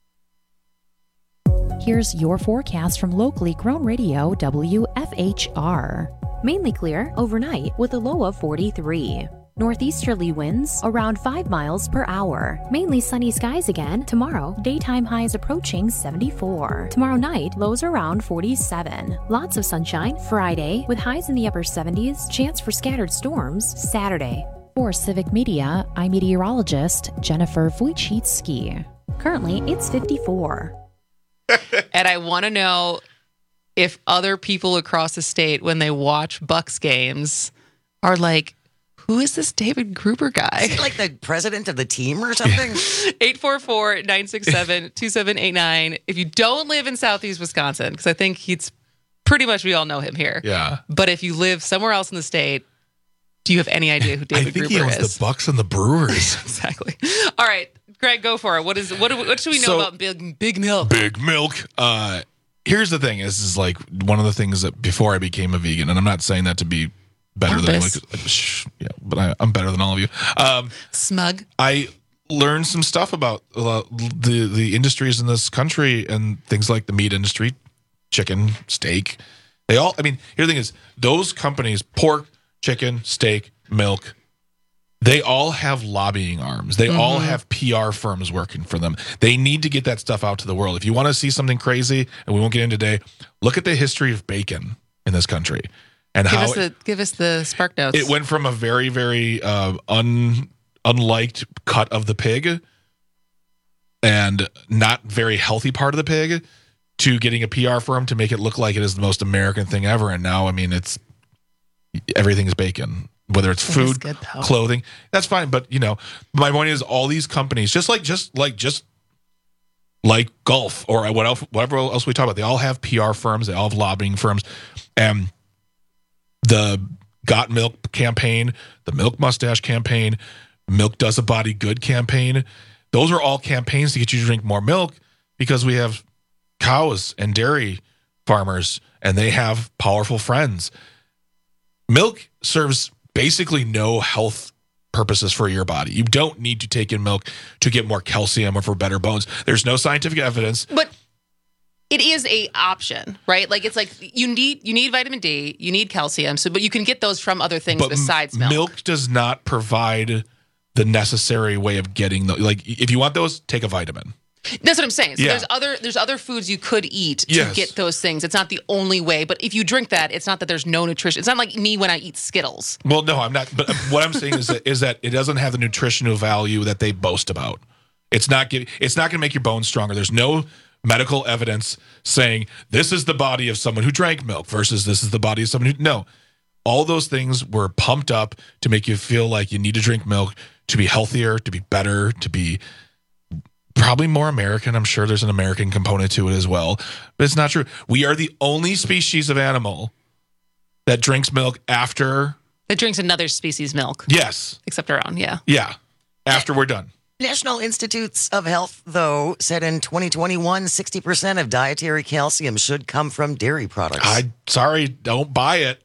Here's your forecast from locally grown radio W F H R. Mainly clear overnight with a low of forty-three. Northeasterly winds around five miles per hour. Mainly sunny skies again tomorrow. Daytime highs approaching seventy-four. Tomorrow night, lows around forty-seven. Lots of sunshine Friday with highs in the upper seventies. Chance for scattered storms Saturday. For Civic Media, I'm meteorologist Jennifer Wojcicki. Currently, it's fifty-four. And I want to know if other people across the state, when they watch Bucks games, are like, who is this David Gruber guy? Is he like the president of the team or something? eight four four, nine six seven, two seven eight nine. If you don't live in Southeast Wisconsin, because I think he's pretty much, we all know him here. Yeah. But if you live somewhere else in the state, do you have any idea who David I think Gruber he owns is? the Bucks and the Brewers. Exactly. All right, Greg, go for it. What is what? Do we, what should we know So- about Big Big Milk? Big Milk. Uh, here's the thing: is is like one of the things that before I became a vegan, and I'm not saying that to be better than anyone. Pompous. Shh, yeah, but I, I'm better than all of you. Um, Smug. I learned some stuff about uh, the the industries in this country and things like the meat industry, chicken, steak, They all, I mean, here the thing is, those companies, pork, chicken, steak, milk, they all have lobbying arms. They mm-hmm. all have P R firms working for them. They need to get that stuff out to the world. If you want to see something crazy, and we won't get into today, look at the history of bacon in this country. And give how us the, it, give us the spark notes. It went from a very, very uh, un, unliked cut of the pig and not very healthy part of the pig to getting a P R firm to make it look like it is the most American thing ever. And now, I mean, it's everything's bacon, whether it's food, good, clothing, that's fine. But, you know, my point is all these companies, just like, just like, just like golf or what else, whatever else we talk about, they all have P R firms. They all have lobbying firms. And the Got Milk campaign, the Milk Mustache campaign, Milk Does a Body Good campaign, those are all campaigns to get you to drink more milk because we have cows and dairy farmers and they have powerful friends. Milk serves basically no health purposes for your body. You don't need to take in milk to get more calcium or for better bones. There's no scientific evidence. But it is a option, right? Like it's like you need you need vitamin D, you need calcium, so but you can get those from other things but besides milk. Milk does not provide the necessary way of getting the like if you want those, take a vitamin. That's what I'm saying. So yeah. there's other there's other foods you could eat to yes. get those things. It's not the only way, but if you drink that, it's not that there's no nutrition. It's not like me when I eat Skittles. Well, no, I'm not. But what I'm saying is that is that it doesn't have the nutritional value that they boast about. It's not giving. It's not going to make your bones stronger. There's no medical evidence saying this is the body of someone who drank milk versus this is the body of someone who no. All those things were pumped up to make you feel like you need to drink milk to be healthier, to be better, to be probably more American. I'm sure there's an American component to it as well, but it's not true. We are the only species of animal that drinks milk after it drinks another species' milk. Yes, except our own. Yeah, yeah. After we're done. National Institutes of Health, though, said in twenty twenty-one, sixty percent of dietary calcium should come from dairy products. I sorry, don't buy it.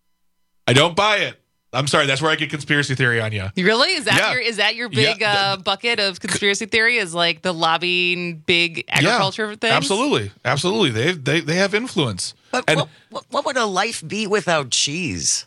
I don't buy it. I'm sorry. That's where I get conspiracy theory on you. Really? Is that yeah. your is that your big yeah. uh, bucket of conspiracy theory? Is like the lobbying big agriculture yeah, things? Absolutely, absolutely. They they they have influence. But and what, what, what would a life be without cheese?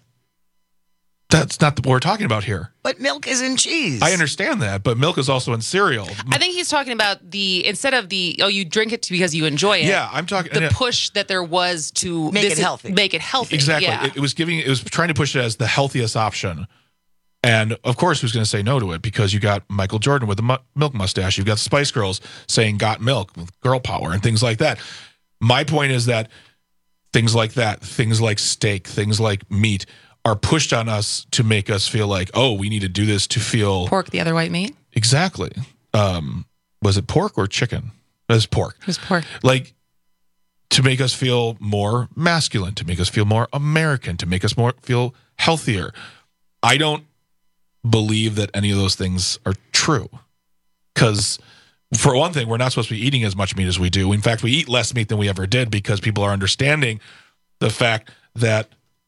That's not what we're talking about here. But milk is in cheese. I understand that, but milk is also in cereal. I think he's talking about the instead of the oh you drink it because you enjoy it. Yeah, I'm talking the yeah. push that there was to make this it healthy. Is, make it healthy. Exactly. Yeah. It, it was giving. It was trying to push it as the healthiest option. And of course, who's going to say no to it? Because you got Michael Jordan with the mu- milk mustache. You've got the Spice Girls saying "got milk" with girl power and things like that. My point is that things like that, things like steak, things like meat, are pushed on us to make us feel like, oh, we need to do this to feel pork, the other white meat. Exactly. Um, was it pork or chicken? It was pork. It was pork. Like to make us feel more masculine, to make us feel more American, to make us more feel healthier. I don't believe that any of those things are true. Because for one thing, we're not supposed to be eating as much meat as we do. In fact, we eat less meat than we ever did because people are understanding the fact that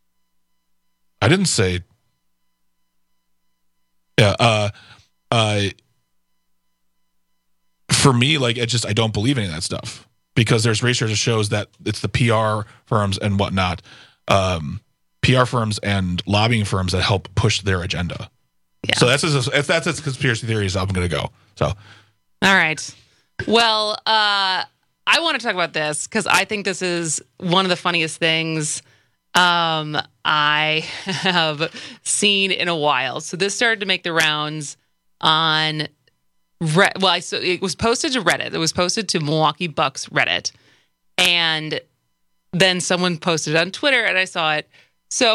I didn't say yeah, uh, uh, for me, like, it just, I don't believe any of that stuff because there's research that shows that it's the P R firms and whatnot, um, P R firms and lobbying firms that help push their agenda. Yeah. So that's as if that's as conspiracy theories I'm going to go. So, all right. Well, uh, I want to talk about this because I think this is one of the funniest things um, I have seen in a while. So this started to make the rounds on Re- well, I so it was posted to Reddit. It was posted to Milwaukee Bucks Reddit, and then someone posted it on Twitter, and I saw it. So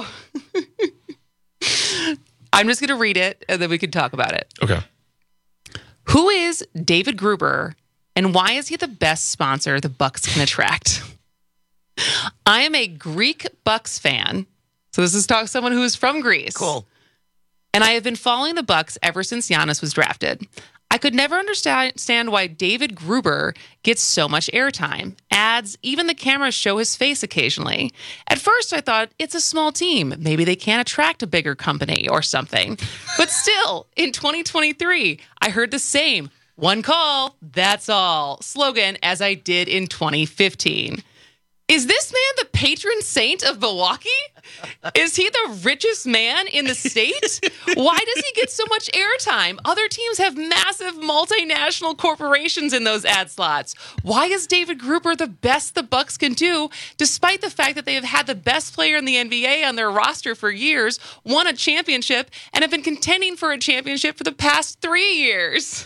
I'm just going to read it, and then we can talk about it. Okay. Who is David Gruber, and why is he the best sponsor the Bucks can attract? I am a Greek Bucks fan. So this is talk someone who is from Greece. Cool. And I have been following the Bucks ever since Giannis was drafted. I could never understand why David Gruber gets so much airtime. Ads, even the cameras show his face occasionally. At first, I thought it's a small team. Maybe they can't attract a bigger company or something. But still, in twenty twenty-three, I heard the same "one call, that's all" slogan as I did in twenty fifteen. Is this man the patron saint of Milwaukee? Is he the richest man in the state? Why does he get so much airtime? Other teams have massive multinational corporations in those ad slots. Why is David Gruber the best the Bucks can do, despite the fact that they have had the best player in the N B A on their roster for years, won a championship, and have been contending for a championship for the past three years?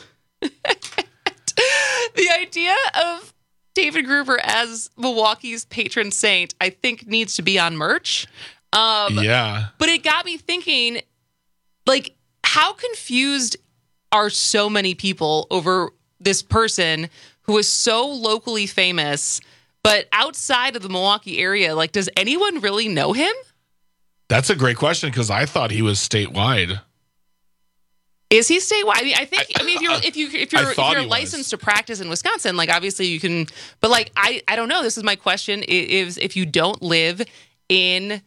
The idea of David Gruber as Milwaukee's patron saint, I think, needs to be on merch. Um, yeah. But it got me thinking, like, how confused are so many people over this person who is so locally famous, but outside of the Milwaukee area? Like, does anyone really know him? That's a great question, because I thought he was statewide. Is he statewide? I mean, I think. I mean, if you're if you if you're, if thought you're he licensed to practice in Wisconsin, like obviously you can. But like, I I don't know. This is my question: is if you don't live in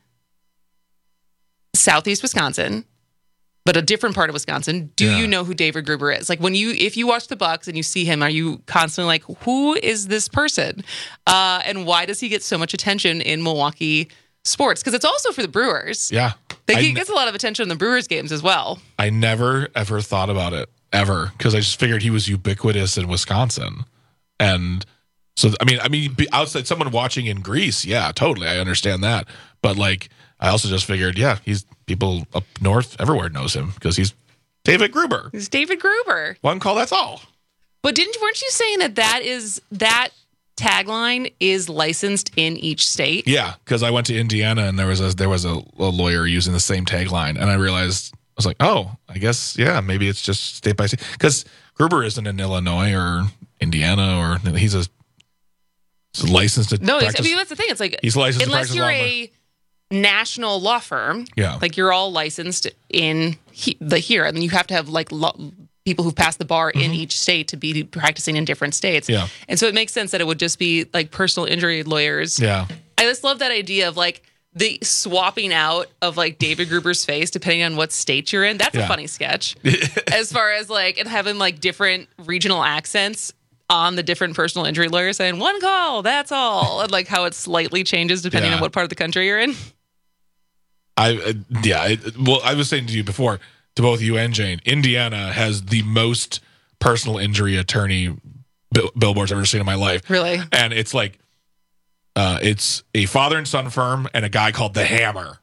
Southeast Wisconsin, but a different part of Wisconsin, do Yeah. you know who David Gruber is? Like when you if you watch the Bucks and you see him, are you constantly like, who is this person, uh, and why does he get so much attention in Milwaukee sports? Because it's also for the Brewers. Yeah. Like, I he n- gets a lot of attention in the Brewers games as well. I never, ever thought about it, ever, because I just figured he was ubiquitous in Wisconsin. And so, I mean, I mean, be- outside someone watching in Greece, yeah, totally, I understand that. But, like, I also just figured, yeah, he's people up north, everywhere knows him, because he's David Gruber. It's David Gruber. One call, that's all. But didn't weren't you saying that that is that tagline is licensed in each state? Yeah, because I went to Indiana and there was a there was a, a lawyer using the same tagline, and I realized I was like, oh, I guess yeah, maybe it's just state by state, because Gruber isn't in Illinois or Indiana, or he's a, he's a licensed to No, it's, I practice. mean that's the thing. It's like He's licensed to unless practice you're law. a national law firm, Yeah. like you're all licensed in he, the here, and you have to have like law, people who've passed the bar in each state to be practicing in different states. Yeah. And so it makes sense that it would just be like personal injury lawyers. Yeah. I just love that idea of like the swapping out of like David Gruber's face depending on what state you're in. That's Yeah. a funny sketch. As far as like and having like different regional accents on the different personal injury lawyers saying one call, that's all, and like how it slightly changes depending Yeah. on what part of the country you're in. I uh, yeah. I, well, I was saying to you before, to both you and Jane, Indiana has the most personal injury attorney bill- billboards I've ever seen in my life. Really? And it's like, uh, it's a father and son firm and a guy called the Hammer.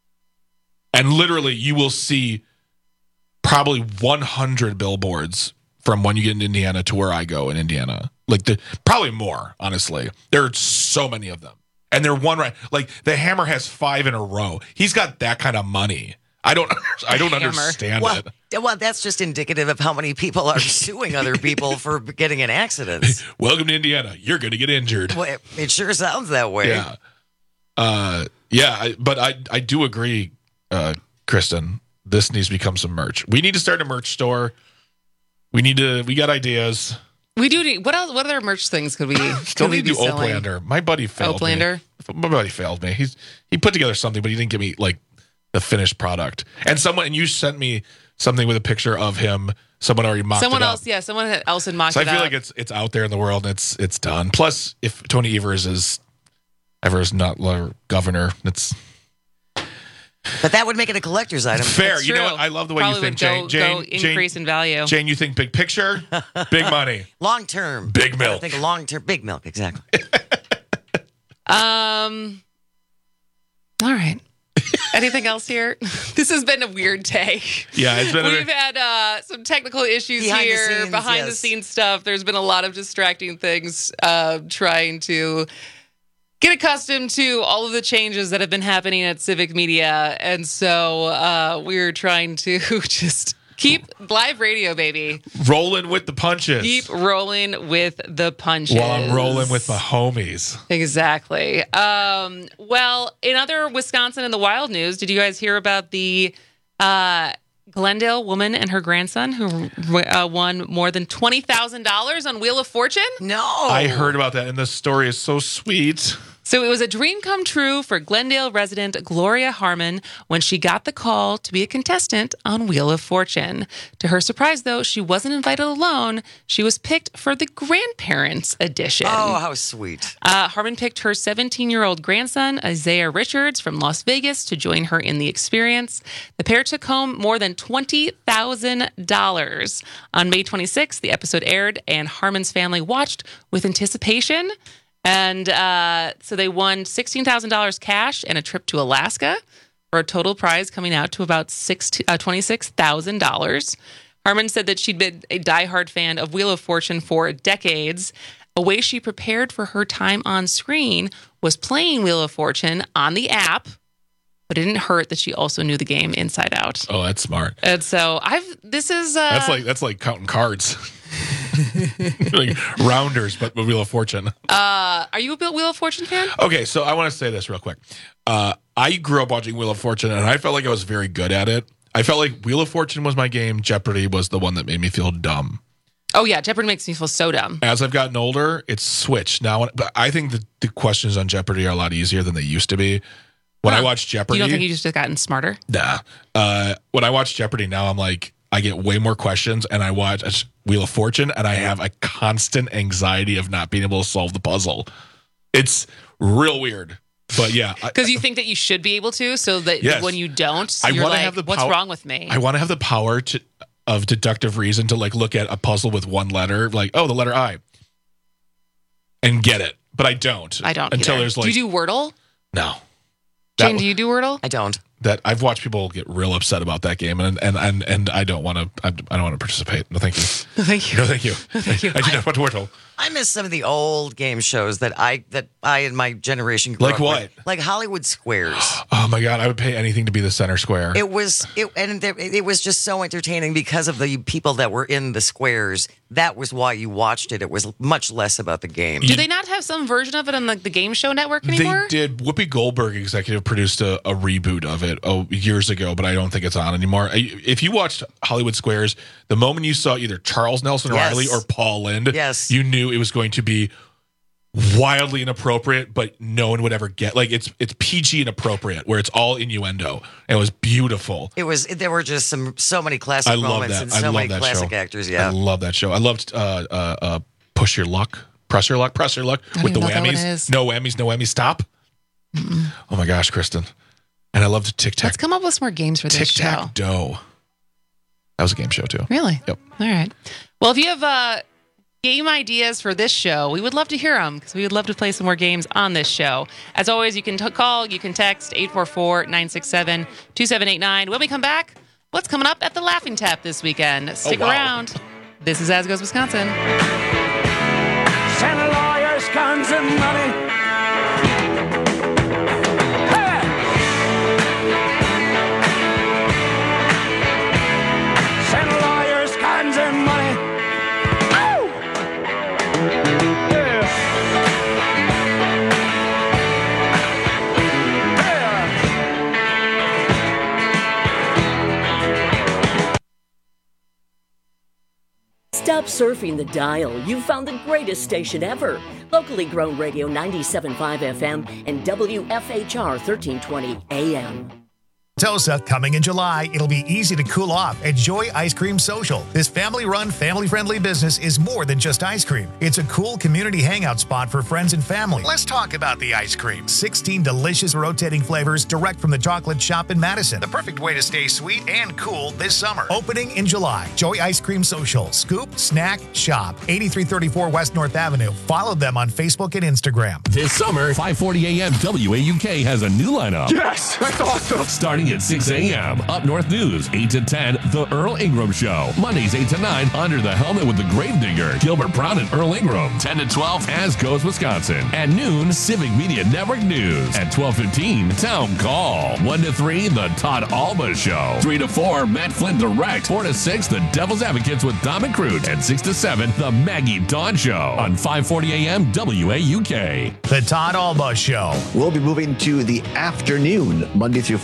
And literally, you will see probably one hundred billboards from when you get in Indiana to where I go in Indiana. Like the probably more, honestly. There are so many of them. And they're one right. Like the Hammer has five in a row. He's got that kind of money. I don't I don't Hammer. understand Well, it. well, that's just indicative of how many people are suing other people for getting in accidents. Welcome to Indiana. You're going to get injured. Well, it, it sure sounds that way. Yeah. Uh, yeah, I, but I I do agree, uh, Kristen. This needs to become some merch. We need to start a merch store. We need to. We got ideas. We do need what else? What other merch things could we? Still could we need to be do selling? Oplander. My buddy failed Oplander? me. My buddy failed me. He's he put together something, but he didn't give me like the finished product. And someone and you sent me something with a picture of him. Someone already mocked Someone it up. else, yeah, someone else had mocked So I it feel up. like it's it's out there in the world and it's it's done. Plus, if Tony Evers is Evers not la- governor, it's But that would make it a collector's item. fair. That's You know true. what? I love the way Probably you think, would Jane. go, Jane, go increase Jane, in value. Jane, you think big picture, big money, Long term. big I milk. think long term, big milk, exactly. Um. All right. Anything else here? This has been a weird day. Yeah, it's been a- We've had uh, some technical issues Behind the here, scenes, behind the yes. scenes stuff. There's been a lot of distracting things. Uh, trying to get accustomed to all of the changes that have been happening at Civic Media, and so uh, we're trying to just keep live radio, baby. Rolling with the punches. Keep rolling with the punches. While I'm rolling with my homies. Exactly. Um, well, in other Wisconsin in the Wild news, did you guys hear about the uh, Glendale woman and her grandson who uh, won more than twenty thousand dollars on Wheel of Fortune? No. I heard about that, and the story is so sweet. So it was a dream come true for Glendale resident Gloria Harmon when she got the call to be a contestant on Wheel of Fortune. To her surprise, though, she wasn't invited alone. She was picked for the grandparents edition. Oh, how sweet. Uh, Harmon picked her seventeen-year-old grandson, Isaiah Richards, from Las Vegas to join her in the experience. The pair took home more than twenty thousand dollars. On May twenty-sixth, the episode aired, and Harmon's family watched with anticipation. And uh, so they won sixteen thousand dollars cash and a trip to Alaska for a total prize coming out to about six, uh, twenty-six thousand dollars. Harmon said that she'd been a diehard fan of Wheel of Fortune for decades. A way she prepared for her time on screen was playing Wheel of Fortune on the app, but it didn't hurt that she also knew the game inside out. Oh, that's smart. And so I've, this is... Uh, that's like that's like counting cards. Like rounders, but Wheel of Fortune. Uh, are you a Wheel of Fortune fan? Okay, so I want to say this real quick. Uh, I grew up watching Wheel of Fortune, and I felt like I was very good at it. I felt like Wheel of Fortune was my game. Jeopardy was the one that made me feel dumb. Oh, yeah. Jeopardy makes me feel so dumb. As I've gotten older, it's switched. Now, but I think the, the questions on Jeopardy are a lot easier than they used to be. When huh. I watch Jeopardy... You don't think you just gotten smarter? Nah. Uh, when I watch Jeopardy now, I'm like... I get way more questions, and I watch Wheel of Fortune, and I have a constant anxiety of not being able to solve the puzzle. It's real weird, but yeah. Because you think that you should be able to, so that yes. when you don't, I you're like, have the what's pow- wrong with me? I want to have the power to of deductive reason to like look at a puzzle with one letter, like, oh, the letter I, and get it. But I don't. I don't Until either. there's like... Do you do Wordle? No. Jane, do you do Wordle? I don't. That I've watched people get real upset about that game, and and and, and I don't want to. I, I don't want to participate. No, thank you. No, thank you. No, thank you. No, thank you. I do not want to Wordle. I miss some of the old game shows that I that I and my generation grew Like up what? with. Like Hollywood Squares. Oh my god, I would pay anything to be the center square. It was it and there, it was just so entertaining because of the people that were in the squares. That was why you watched it. It was much less about the game. Do they not have some version of it on like the Game Show Network anymore? They did. Whoopi Goldberg executive produced a, a reboot of it oh, years ago, but I don't think it's on anymore. If you watched Hollywood Squares, the moment you saw either Charles Nelson Yes. Riley or Paul Lynde, Yes. you knew it was going to be wildly inappropriate, but no one would ever get. Like it's it's P G inappropriate, where it's all innuendo. And it was beautiful. It was. There were just some so many classic I love moments that. and I so love many that classic show. actors. Yeah, I love that show. I loved uh, uh, uh, Push Your Luck, Press Your Luck, Press Your Luck I don't with the even know what that whammies. one is. No whammies, no whammies. Stop. Mm-mm. Oh my gosh, Kristen. And I loved Tic Tac. Let's come up with some more games for this Tic show. Tac Doe. That was a game show too. Really? Yep. All right. Well, if you have uh, game ideas for this show, we would love to hear them because we would love to play some more games on this show. As always, you can t- call, you can text eight four four, nine six seven, two seven eight nine. When we come back, what's coming up at the Laughing Tap this weekend? Stick Oh, wow. around. This is As Goes Wisconsin. Santa lawyers, guns, and money. Santa lawyers, guns, and money. Ow! Yeah. Stop surfing the dial. You've found the greatest station ever. Locally grown radio ninety-seven point five F M and W F H R thirteen twenty A M. Tosa, coming in July, it'll be easy to cool off at Joy Ice Cream Social. This family-run, family-friendly business is more than just ice cream. It's a cool community hangout spot for friends and family. Let's talk about the ice cream. sixteen delicious rotating flavors direct from the chocolate shop in Madison. The perfect way to stay sweet and cool this summer. Opening in July. Joy Ice Cream Social. Scoop, snack, shop. eighty-three thirty-four West North Avenue. Follow them on Facebook and Instagram. This summer, five forty A M W A U K has a new lineup. Yes, that's awesome. Starting at six A M Up North News, eight to ten, The Earl Ingram Show. Mondays, eight to nine, Under the Helmet with the Gravedigger, Gilbert Brown and Earl Ingram. ten to twelve, As Goes Wisconsin. At noon, Civic Media Network News. At twelve fifteen, Town Call. one to three, The Todd Alba Show. three to four, Matt Flynn Direct. four to six, The Devil's Advocates with Dom and Crute. And six to seven, The Maggie Dawn Show. On five forty A M W A U K. The Todd Alba Show. We'll be moving to the afternoon, Monday through Friday,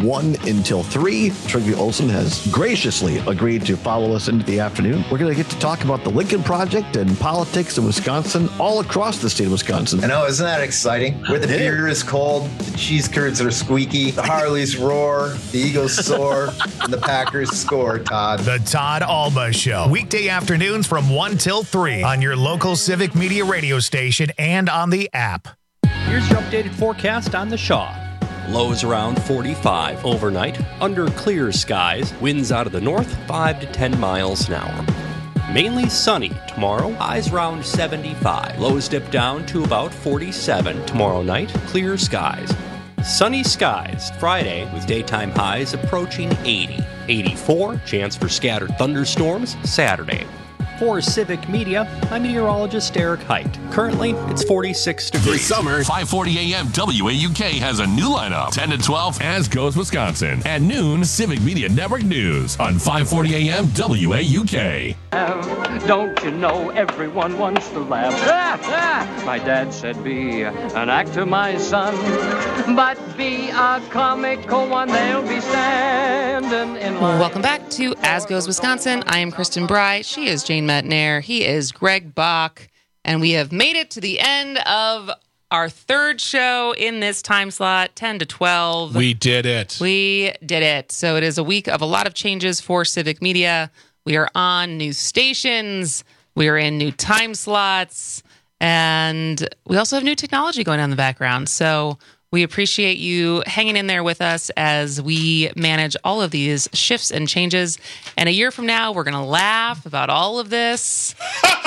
one until three. Trygve Olsen has graciously agreed to follow us into the afternoon. We're going to get to talk about the Lincoln Project and politics in Wisconsin, all across the state of Wisconsin. I know, isn't that exciting? Where the beer is cold, the cheese curds are squeaky, the Harleys roar, the Eagles soar, and the Packers score, Todd. The Todd Alba Show. Weekday afternoons from one till three on your local Civic Media radio station and on the app. Here's your updated forecast on the Shaw. Lows around forty-five overnight, under clear skies, winds out of the north five to ten miles an hour. Mainly sunny tomorrow, highs around seventy-five. Lows dip down to about forty-seven tomorrow night, clear skies. Sunny skies Friday with daytime highs approaching eighty. eighty-four, chance for scattered thunderstorms Saturday. For Civic Media, I'm meteorologist Eric Height. Currently, it's forty-six degrees. This summer, five forty A M W A U K has a new lineup. ten to twelve, As Goes Wisconsin. At noon, Civic Media Network News on five forty A M W A U K. Don't you know everyone wants to laugh? Ah, ah. My dad said be an actor, my son, but be a comical one. They'll be standing in line. Welcome back to As Goes Wisconsin. I am Kristen Bry. She is Jane Metnair. He is Greg Bach. And we have made it to the end of our third show in this time slot, ten to twelve. We did it. We did it. So it is a week of a lot of changes for Civic Media. We are on new stations. We are in new time slots. And we also have new technology going on in the background. So we appreciate you hanging in there with us as we manage all of these shifts and changes. And a year from now, we're going to laugh about all of this.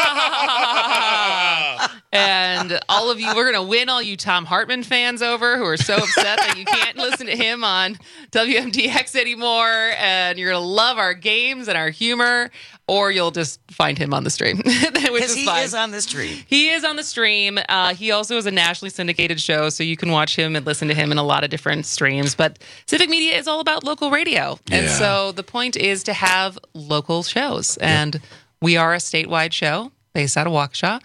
And all of you, we're going to win all you Tom Hartman fans over who are so upset that you can't listen to him on W M D X anymore. And you're going to love our games and our humor. Or you'll just find him on the stream. Because he fine. is on the stream. He is on the stream. Uh, he also is a nationally syndicated show, so you can watch him and listen to him in a lot of different streams. But Civic Media is all about local radio. Yeah. And so the point is to have local shows. And yeah. we are a statewide show based out of Waukesha.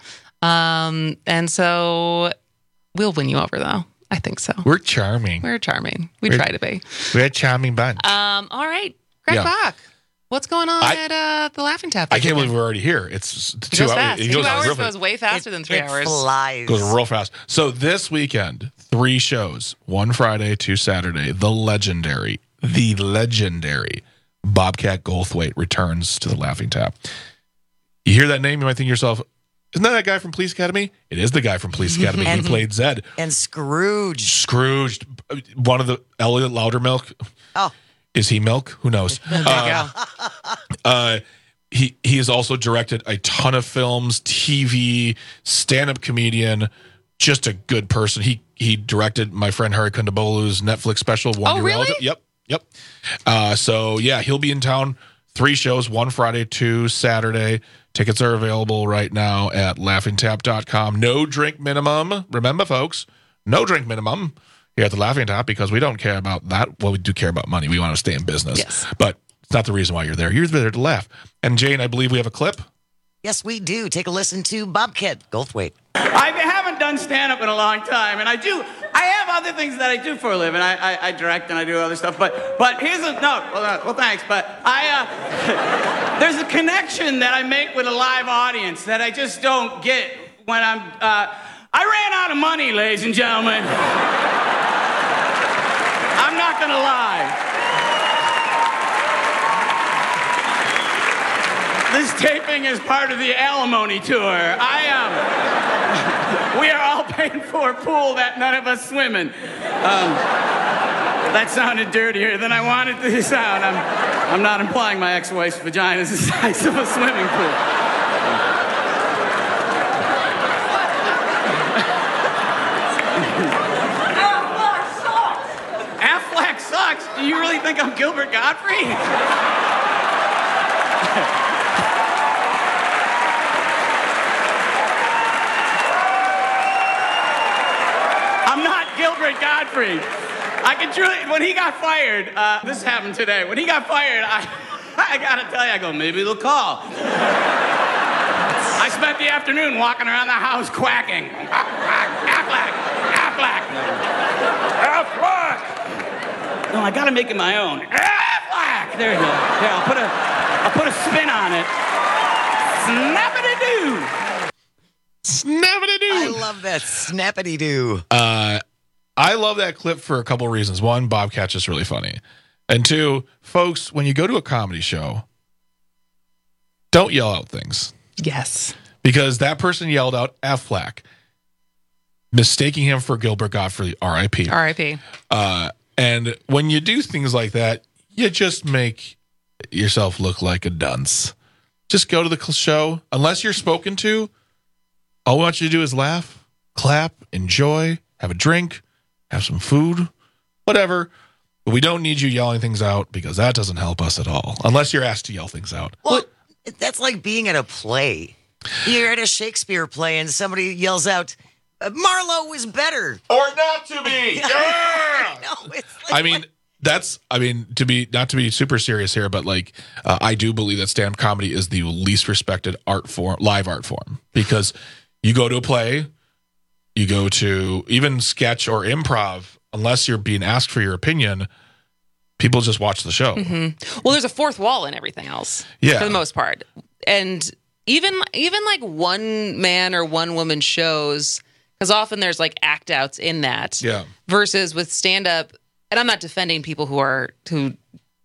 Um, and so we'll win you over, though. I think so. We're charming. We're charming. We we're, try to be. We're a charming bunch. Um, all right. Greg yeah. Bach. What's going on I, at uh, the Laughing Tap? I can't believe we're already here. It's two it goes hours. Fast. It two goes hours real goes way faster it, than three it hours. Flies. It goes real fast. So this weekend, three shows. One Friday, two Saturday. The legendary, the legendary Bobcat Goldthwait returns to the Laughing Tap. You hear that name, you might think to yourself, isn't that that guy from Police Academy? It is the guy from Police Academy who played Zed. And Scrooge. Scrooge. One of the Elliot Loudermilk. Oh. Is he Milk? Who knows? There you uh, go. Uh, he he has also directed a ton of films, T V, stand-up comedian, just a good person. He he directed my friend Harry Kondabolu's Netflix special, One oh, Year really? Relative. Yep, yep. Uh, so yeah, he'll be in town. Three shows, one Friday, two Saturday. Tickets are available right now at laughing tap dot com. No drink minimum. Remember, folks, no drink minimum here at the Laughing Tap, because we don't care about that. Well, we do care about money. We want to stay in business. Yes. But it's not the reason why you're there. You're there to laugh. And Jane, I believe we have a clip. Yes, we do. Take a listen to Bobcat Goldthwait. I haven't done stand-up in a long time, and I do. I have other things that I do for a living. I, I, I direct and I do other stuff. But but here's a no. Well, uh, well thanks. But I uh, there's a connection that I make with a live audience that I just don't get when I'm. Uh, I ran out of money, ladies and gentlemen. I'm not gonna lie. This taping is part of the alimony tour. I am. Um, we are all paying for a pool that none of us swim in. Um, that sounded dirtier than I wanted to sound. I'm, I'm not implying my ex-wife's vagina is the size of a swimming pool. Affleck sucks. Do you really think I'm Gilbert Gottfried? I'm not Gilbert Gottfried. I can truly, when he got fired, uh, this happened today. When he got fired, I, I gotta tell you, I go, maybe they'll call. I spent the afternoon walking around the house quacking. Affleck, Affleck, Affleck. Oh, I got to make it my own. Affleck! There you go. There, I'll put a, I'll put a spin on it. Snappity-doo! Snappity-doo! I love that. Snappity-doo. Uh, I love that clip for a couple of reasons. One, Bobcat's just really funny. And two, folks, when you go to a comedy show, don't yell out things. Yes. Because that person yelled out Affleck, mistaking him for Gilbert Gottfried, R I P R I P Uh, and when you do things like that, you just make yourself look like a dunce. Just go to the show. Unless you're spoken to, all I want you to do is laugh, clap, enjoy, have a drink, have some food, whatever. But we don't need you yelling things out because that doesn't help us at all. Unless you're asked to yell things out. Well, that's like being at a play. You're at a Shakespeare play and somebody yells out, Marlowe was better. Or not to be. Yeah. No, it's like, I mean, that's, I mean, to be, not to be super serious here, but like, uh, I do believe that stand-up comedy is the least respected art form, live art form. Because you go to a play, you go to even sketch or improv, unless you're being asked for your opinion, people just watch the show. Mm-hmm. Well, there's a fourth wall in everything else. Yeah. For the most part. And even, even like one man or one woman shows, because often there's like act outs in that. Yeah. Versus with stand up, and I'm not defending people who are who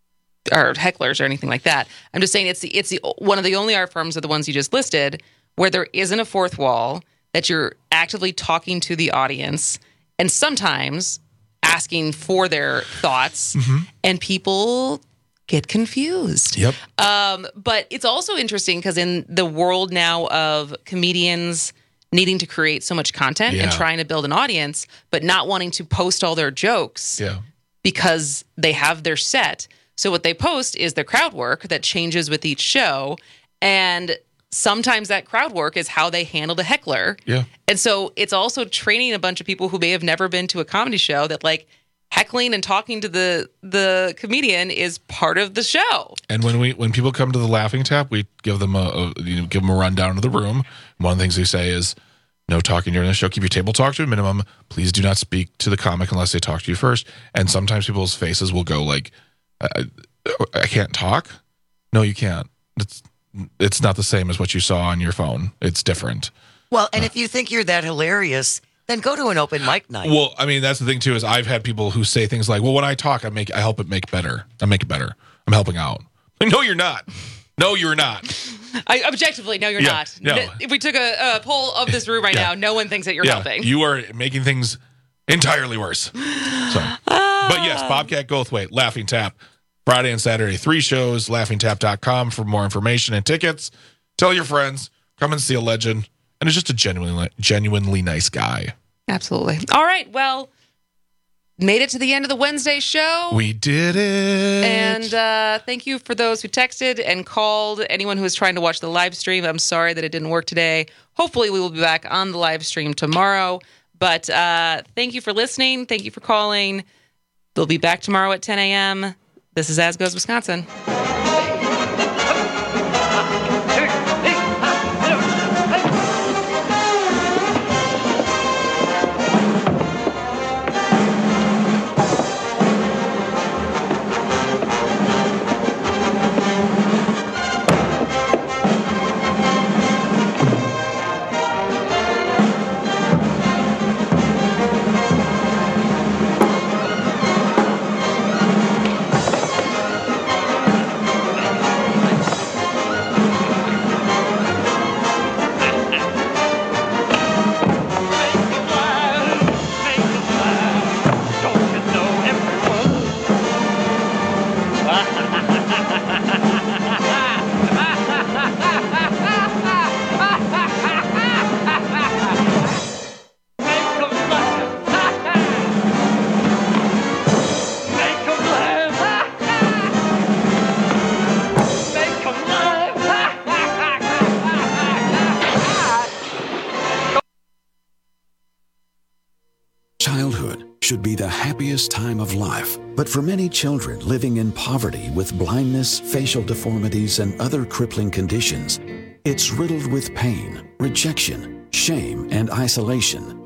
are hecklers or anything like that. I'm just saying it's the it's the one of the only art forms of the ones you just listed where there isn't a fourth wall, that you're actively talking to the audience and sometimes asking for their thoughts, mm-hmm. and people get confused. Yep. Um, but it's also interesting because in the world now of comedians needing to create so much content Yeah. and trying to build an audience, but not wanting to post all their jokes Yeah. because they have their set. So what they post is their crowd work that changes with each show. And sometimes that crowd work is how they handled a heckler. Yeah. And so it's also training a bunch of people who may have never been to a comedy show that like heckling and talking to the the comedian is part of the show. And when we when people come to the Laughing Tap, we give them a, a you know, give them a rundown of the room. One of the things we say is no talking during the show. Keep your table talk to a minimum. Please do not speak to the comic unless they talk to you first. And sometimes people's faces will go like, I, I can't talk. No, you can't. It's it's not the same as what you saw on your phone. It's different. Well, and if you think you're that hilarious, then go to an open mic night. Well, I mean, that's the thing too, is I've had people who say things like, well, when I talk, I make I help it make better. I make it better. I'm helping out. No, you're not. No, you're not. I, objectively, no, you're Yeah, not. no. If we took a, a poll of this room right Yeah. now, no one thinks that you're yeah, helping. You are making things entirely worse. So, but yes, Bobcat Goldthwait, Laughing Tap, Friday and Saturday, three shows, laughing tap dot com for more information and tickets. Tell your friends, come and see a legend, and it's just a genuinely, genuinely nice guy. Absolutely. All right. Well, made it to the end of the Wednesday show. We did it. And uh, thank you for those who texted and called. Anyone who was trying to watch the live stream, I'm sorry that it didn't work today. Hopefully, we will be back on the live stream tomorrow. But uh, thank you for listening. Thank you for calling. We'll be back tomorrow at ten a.m. This is As Goes Wisconsin. Childhood should be the happiest time of life, but for many children living in poverty with blindness, facial deformities, and other crippling conditions, it's riddled with pain, rejection, shame, and isolation.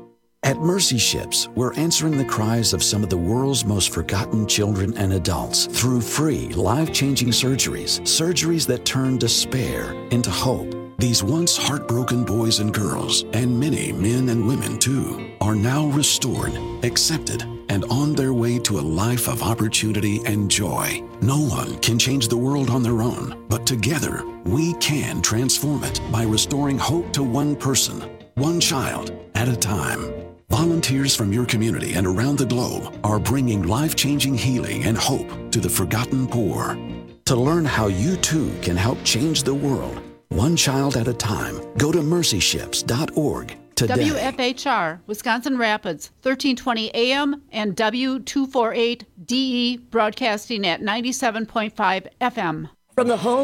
At Mercy Ships, we're answering the cries of some of the world's most forgotten children and adults through free, life-changing surgeries, surgeries that turn despair into hope. These once heartbroken boys and girls, and many men and women too, are now restored, accepted, and on their way to a life of opportunity and joy. No one can change the world on their own, but together we can transform it by restoring hope to one person, one child at a time. Volunteers from your community and around the globe are bringing life-changing healing and hope to the forgotten poor. To learn how you too can help change the world, one child at a time, go to mercy ships dot org today. W F H R, Wisconsin Rapids, thirteen twenty A M and W two forty-eight D E broadcasting at ninety-seven point five F M. From the home